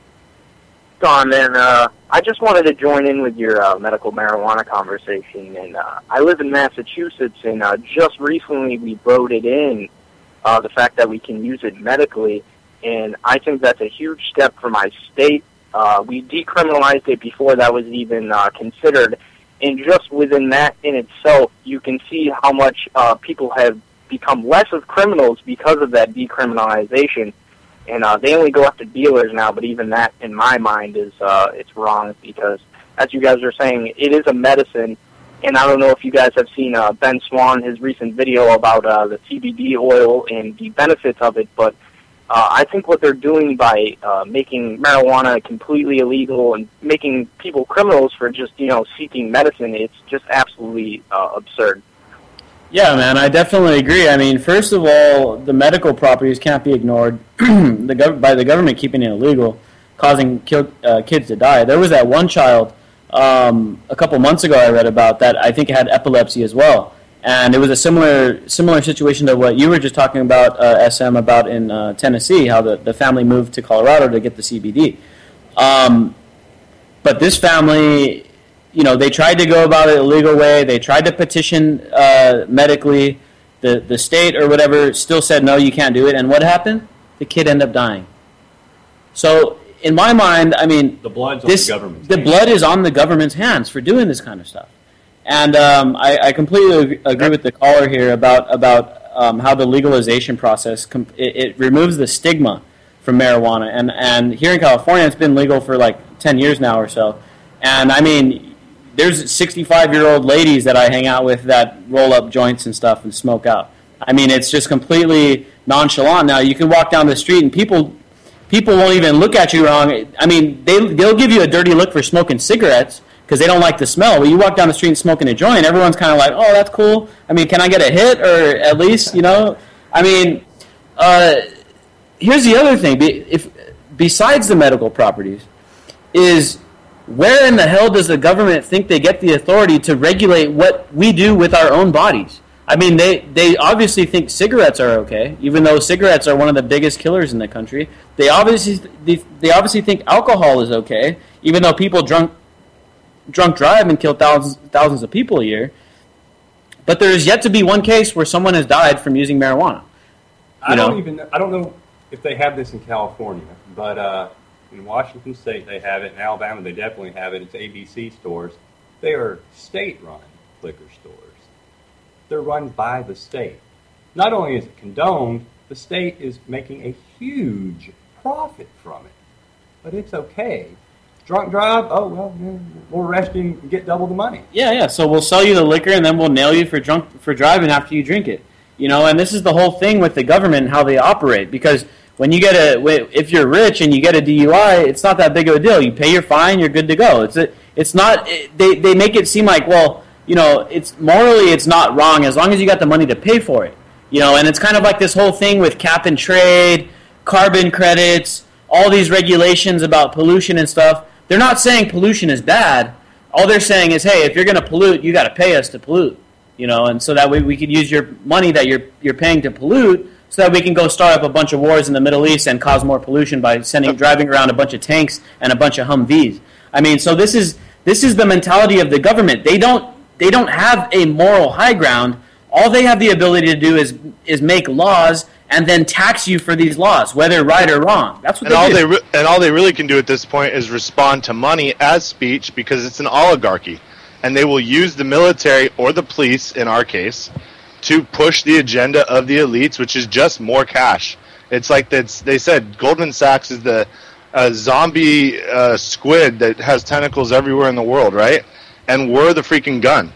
Don, man, uh, I just wanted to join in with your uh, medical marijuana conversation. And uh, I live in Massachusetts, and uh, just recently we voted in uh, the fact that we can use it medically. and I think that's a huge step for my state. Uh, we decriminalized it before that was even uh, considered, and just within that in itself, you can see how much uh, people have become less of criminals because of that decriminalization. And uh, they only go after dealers now, but even that, in my mind, is uh, it's wrong because, as you guys are saying, it is a medicine. And I don't know if you guys have seen uh, Ben Swan, his recent video about uh, the C B D oil and the benefits of it, but uh, I think what they're doing by uh, making marijuana completely illegal and making people criminals for just, you know, seeking medicine, it's just absolutely uh, absurd. Yeah, man, I definitely agree. I mean, first of all, the medical properties can't be ignored the gov- by the government keeping it illegal, causing kill- uh, kids to die. There was that one child um, a couple months ago I read about that I think had epilepsy as well. And it was a similar similar situation to what you were just talking about, uh, S M, about in uh, Tennessee, how the, the family moved to Colorado to get the C B D. Um, but this family... You know, they tried to go about it a legal way. They tried to petition uh, medically. The the state or whatever still said, no, you can't do it. And what happened? The kid ended up dying. So, in my mind, I mean, the blood's this, on the government's the hands. blood is on the government's hands for doing this kind of stuff. And um, I, I completely agree with the caller here about, about um, how the legalization process, comp- it, it removes the stigma from marijuana. And, and here in California, it's been legal for like ten years now or so. And, I mean... There's sixty-five-year-old ladies that I hang out with that roll up joints and stuff and smoke out. I mean, it's just completely nonchalant now. You can walk down the street and people people won't even look at you wrong. I mean, they, they'll give you a dirty look for smoking cigarettes because they don't like the smell. But you walk down the street and smoking a joint, everyone's kind of like, oh, that's cool. I mean, can I get a hit or at least, you know? I mean, uh, here's the other thing. If besides the medical properties is... Where in the hell does the government think they get the authority to regulate what we do with our own bodies? I mean, they, they obviously think cigarettes are okay, even though cigarettes are one of the biggest killers in the country. They obviously they, they obviously think alcohol is okay, even though people drunk drunk drive and kill thousands thousands of people a year. But there is yet to be one case where someone has died from using marijuana. I don't know? even I don't know if they have this in California, but. Uh, In Washington State, they have it. In Alabama, they definitely have it. It's A B C stores. They are state-run liquor stores. They're run by the state. Not only is it condoned, the state is making a huge profit from it. But it's okay. Drunk drive, oh, well, we'll arrest you and get double the money. Yeah, yeah. So we'll sell you the liquor, and then we'll nail you for drunk for driving after you drink it. You know, and this is the whole thing with the government and how they operate, because... When you get a, if you're rich and you get a D U I, it's not that big of a deal. You pay your fine, you're good to go. It's a, it's not. They they make it seem like, well, you know, it's morally it's not wrong as long as you got the money to pay for it. You know, and it's kind of like this whole thing with cap and trade, carbon credits, all these regulations about pollution and stuff. They're not saying pollution is bad. All they're saying is, hey, if you're going to pollute, you got to pay us to pollute. You know, and so that way we could use your money that you're you're paying to pollute. So that we can go start up a bunch of wars in the Middle East and cause more pollution by sending driving around a bunch of tanks and a bunch of Humvees. I mean, so this is this is the mentality of the government. They don't they don't have a moral high ground. All they have the ability to do is is make laws and then tax you for these laws, whether right or wrong. That's what and they all do. they re- and all they really can do at this point is respond to money as speech because it's an oligarchy, and they will use the military or the police in our case to push the agenda of the elites, which is just more cash. It's like that's, they said Goldman Sachs is the uh, zombie uh, squid that has tentacles everywhere in the world, right? And we're the freaking gun.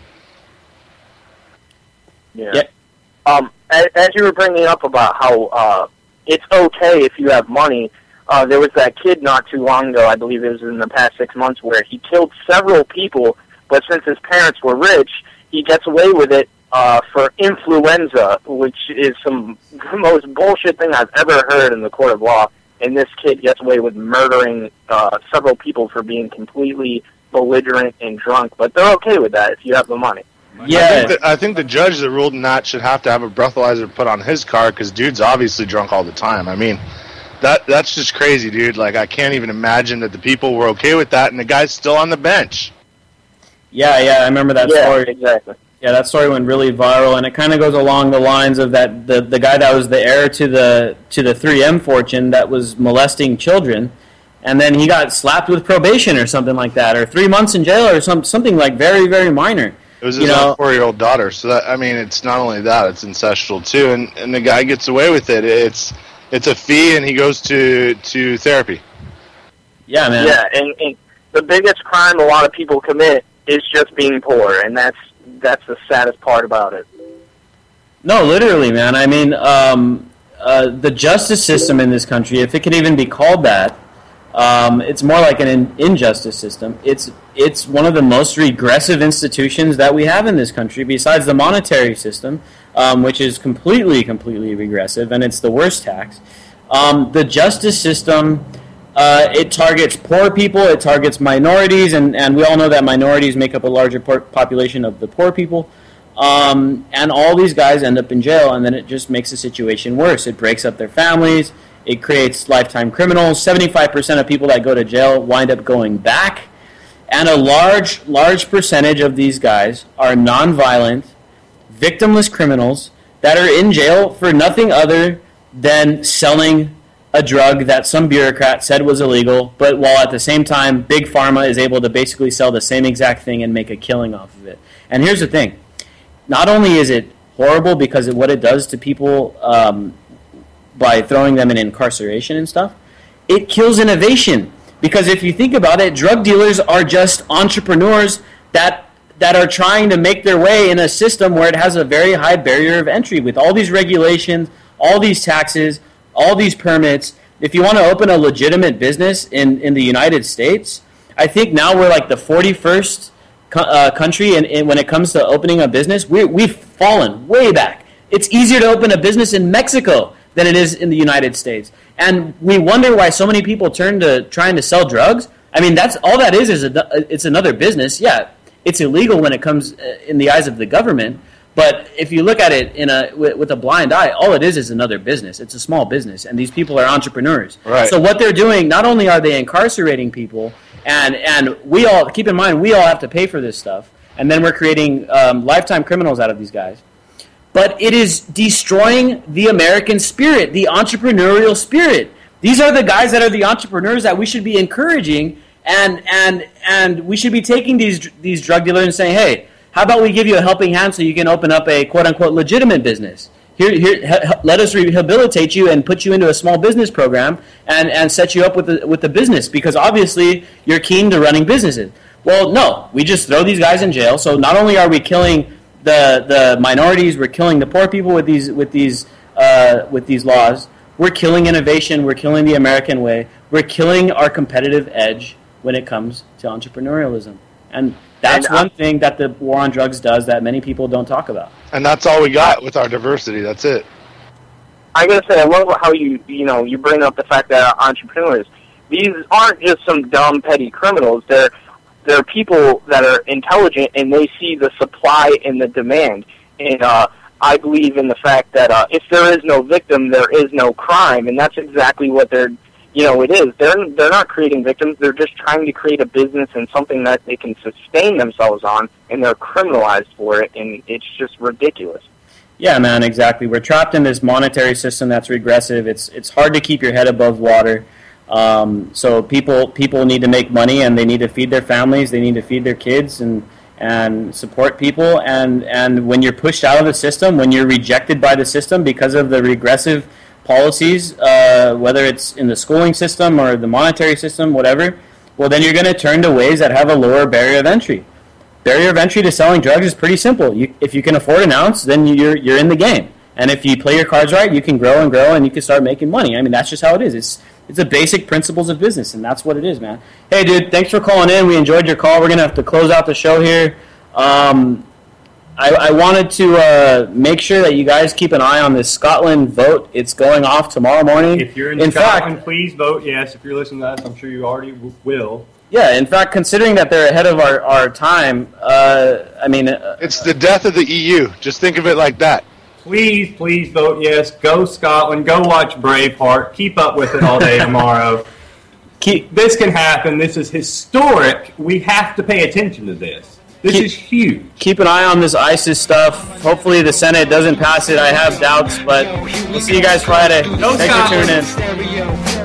Yeah. yeah. Um, as, as you were bringing up about how uh, it's okay if you have money, uh, there was that kid not too long ago, I believe it was in the past six months, where he killed several people, but since his parents were rich, he gets away with it Uh, for influenza, which is some the most bullshit thing I've ever heard in the court of law. And this kid gets away with murdering uh, several people for being completely belligerent and drunk. But they're okay with that if you have the money. Yeah, I think, that, I think the judge that ruled in that should have to have a breathalyzer put on his car because dude's obviously drunk all the time. I mean, that that's just crazy, dude. Like, I can't even imagine that the people were okay with that, and the guy's still on the bench. Yeah, yeah, I remember that yeah, story. exactly. Yeah, that story went really viral, and it kind of goes along the lines of that the, the guy that was the heir to the to the three M fortune that was molesting children, and then he got slapped with probation or something like that, or three months in jail or some something like very very minor. It was his you know? own four-year-old daughter. So that, I mean, it's not only that; it's incestual too, and and the guy gets away with it. It's it's a fee, and he goes to to therapy. Yeah, man. Yeah, and, and the biggest crime a lot of people commit is just being poor, and that's that's the saddest part about it. No, literally, man. I mean, um, uh, the justice system in this country, if it can even be called that, um, it's more like an in- injustice system. It's it's one of the most regressive institutions that we have in this country, besides the monetary system, um, which is completely, completely regressive, and it's the worst tax. Um, the justice system, uh, it targets poor people, it targets minorities, and, and we all know that minorities make up a larger por- population of the poor people. Um, and all these guys end up in jail, and then it just makes the situation worse. It breaks up their families. It creates lifetime criminals. seventy-five percent of people that go to jail wind up going back. And a large, large percentage of these guys are nonviolent, victimless criminals that are in jail for nothing other than selling a drug that some bureaucrat said was illegal, but while at the same time, Big Pharma is able to basically sell the same exact thing and make a killing off of it. And here's the thing. Not only is it horrible because of what it does to people um, by throwing them in incarceration and stuff, it kills innovation. Because if you think about it, drug dealers are just entrepreneurs that that are trying to make their way in a system where it has a very high barrier of entry with all these regulations, all these taxes, all these permits. If you want to open a legitimate business in, in the United States, I think now we're like the forty-first co- uh, country and, and when it comes to opening a business. We, we've fallen way back. It's easier to open a business in Mexico than it is in the United States. And we wonder why so many people turn to trying to sell drugs. I mean, that's all that is, is a, it's another business. Yeah, it's illegal when it comes in the eyes of the government. But if you look at it in a with, with a blind eye, all it is is another business. It's a small business, and these people are entrepreneurs. Right. So what they're doing, not only are they incarcerating people, and, and we all, keep in mind, we all have to pay for this stuff, and then we're creating um, lifetime criminals out of these guys. But it is destroying the American spirit, the entrepreneurial spirit. These are the guys that are the entrepreneurs that we should be encouraging, and and and we should be taking these these drug dealers and saying, hey, how about we give you a helping hand so you can open up a quote-unquote legitimate business? Here, here, he, let us rehabilitate you and put you into a small business program and, and set you up with the, with the business, because obviously you're keen to running businesses. Well, no, we just throw these guys in jail. So not only are we killing the the minorities, we're killing the poor people with these with these uh, with these laws. We're killing innovation. We're killing the American way. We're killing our competitive edge when it comes to entrepreneurialism. And that's and, uh, one thing that the war on drugs does that many people don't talk about. And that's all we got with our diversity. That's it. I gotta say, I love how you you know you bring up the fact that entrepreneurs, these aren't just some dumb petty criminals. They're they're people that are intelligent and they see the supply and the demand. And uh, I believe in the fact that uh, if there is no victim, there is no crime, and that's exactly what they're. You know, it is. They're they're not creating victims. They're just trying to create a business and something that they can sustain themselves on, and they're criminalized for it, and it's just ridiculous. Yeah, man, exactly. We're trapped in this monetary system that's regressive. It's it's hard to keep your head above water. Um, so people people need to make money, and they need to feed their families. They need to feed their kids and and support people. And and when you're pushed out of the system, when you're rejected by the system because of the regressive policies, uh, whether it's in the schooling system or the monetary system, whatever, well, then you're going to turn to ways that have a lower barrier of entry. Barrier of entry to selling drugs is pretty simple. You, if you can afford an ounce, then you're you're in the game. And if you play your cards right, you can grow and grow, and you can start making money. I mean, that's just how it is. It's it's the basic principles of business, and that's what it is, man. Hey, dude, thanks for calling in. We enjoyed your call. We're going to have to close out the show here. Um, I, I wanted to uh, make sure that you guys keep an eye on this Scotland vote. It's going off tomorrow morning. If you're in, in Scotland, fact, please vote yes. If you're listening to us, I'm sure you already w- will. Yeah, in fact, considering that they're ahead of our, our time, uh, I mean... Uh, it's the death of the E U. Just think of it like that. Please, please vote yes. Go Scotland. Go watch Braveheart. Keep up with it all day tomorrow. Keep, this can happen. This is historic. We have to pay attention to this. This keep, is huge. Keep an eye on this ISIS stuff. Hopefully the Senate doesn't pass it. I have doubts, but we'll see you guys Friday. Don't Thanks stop. for tuning in.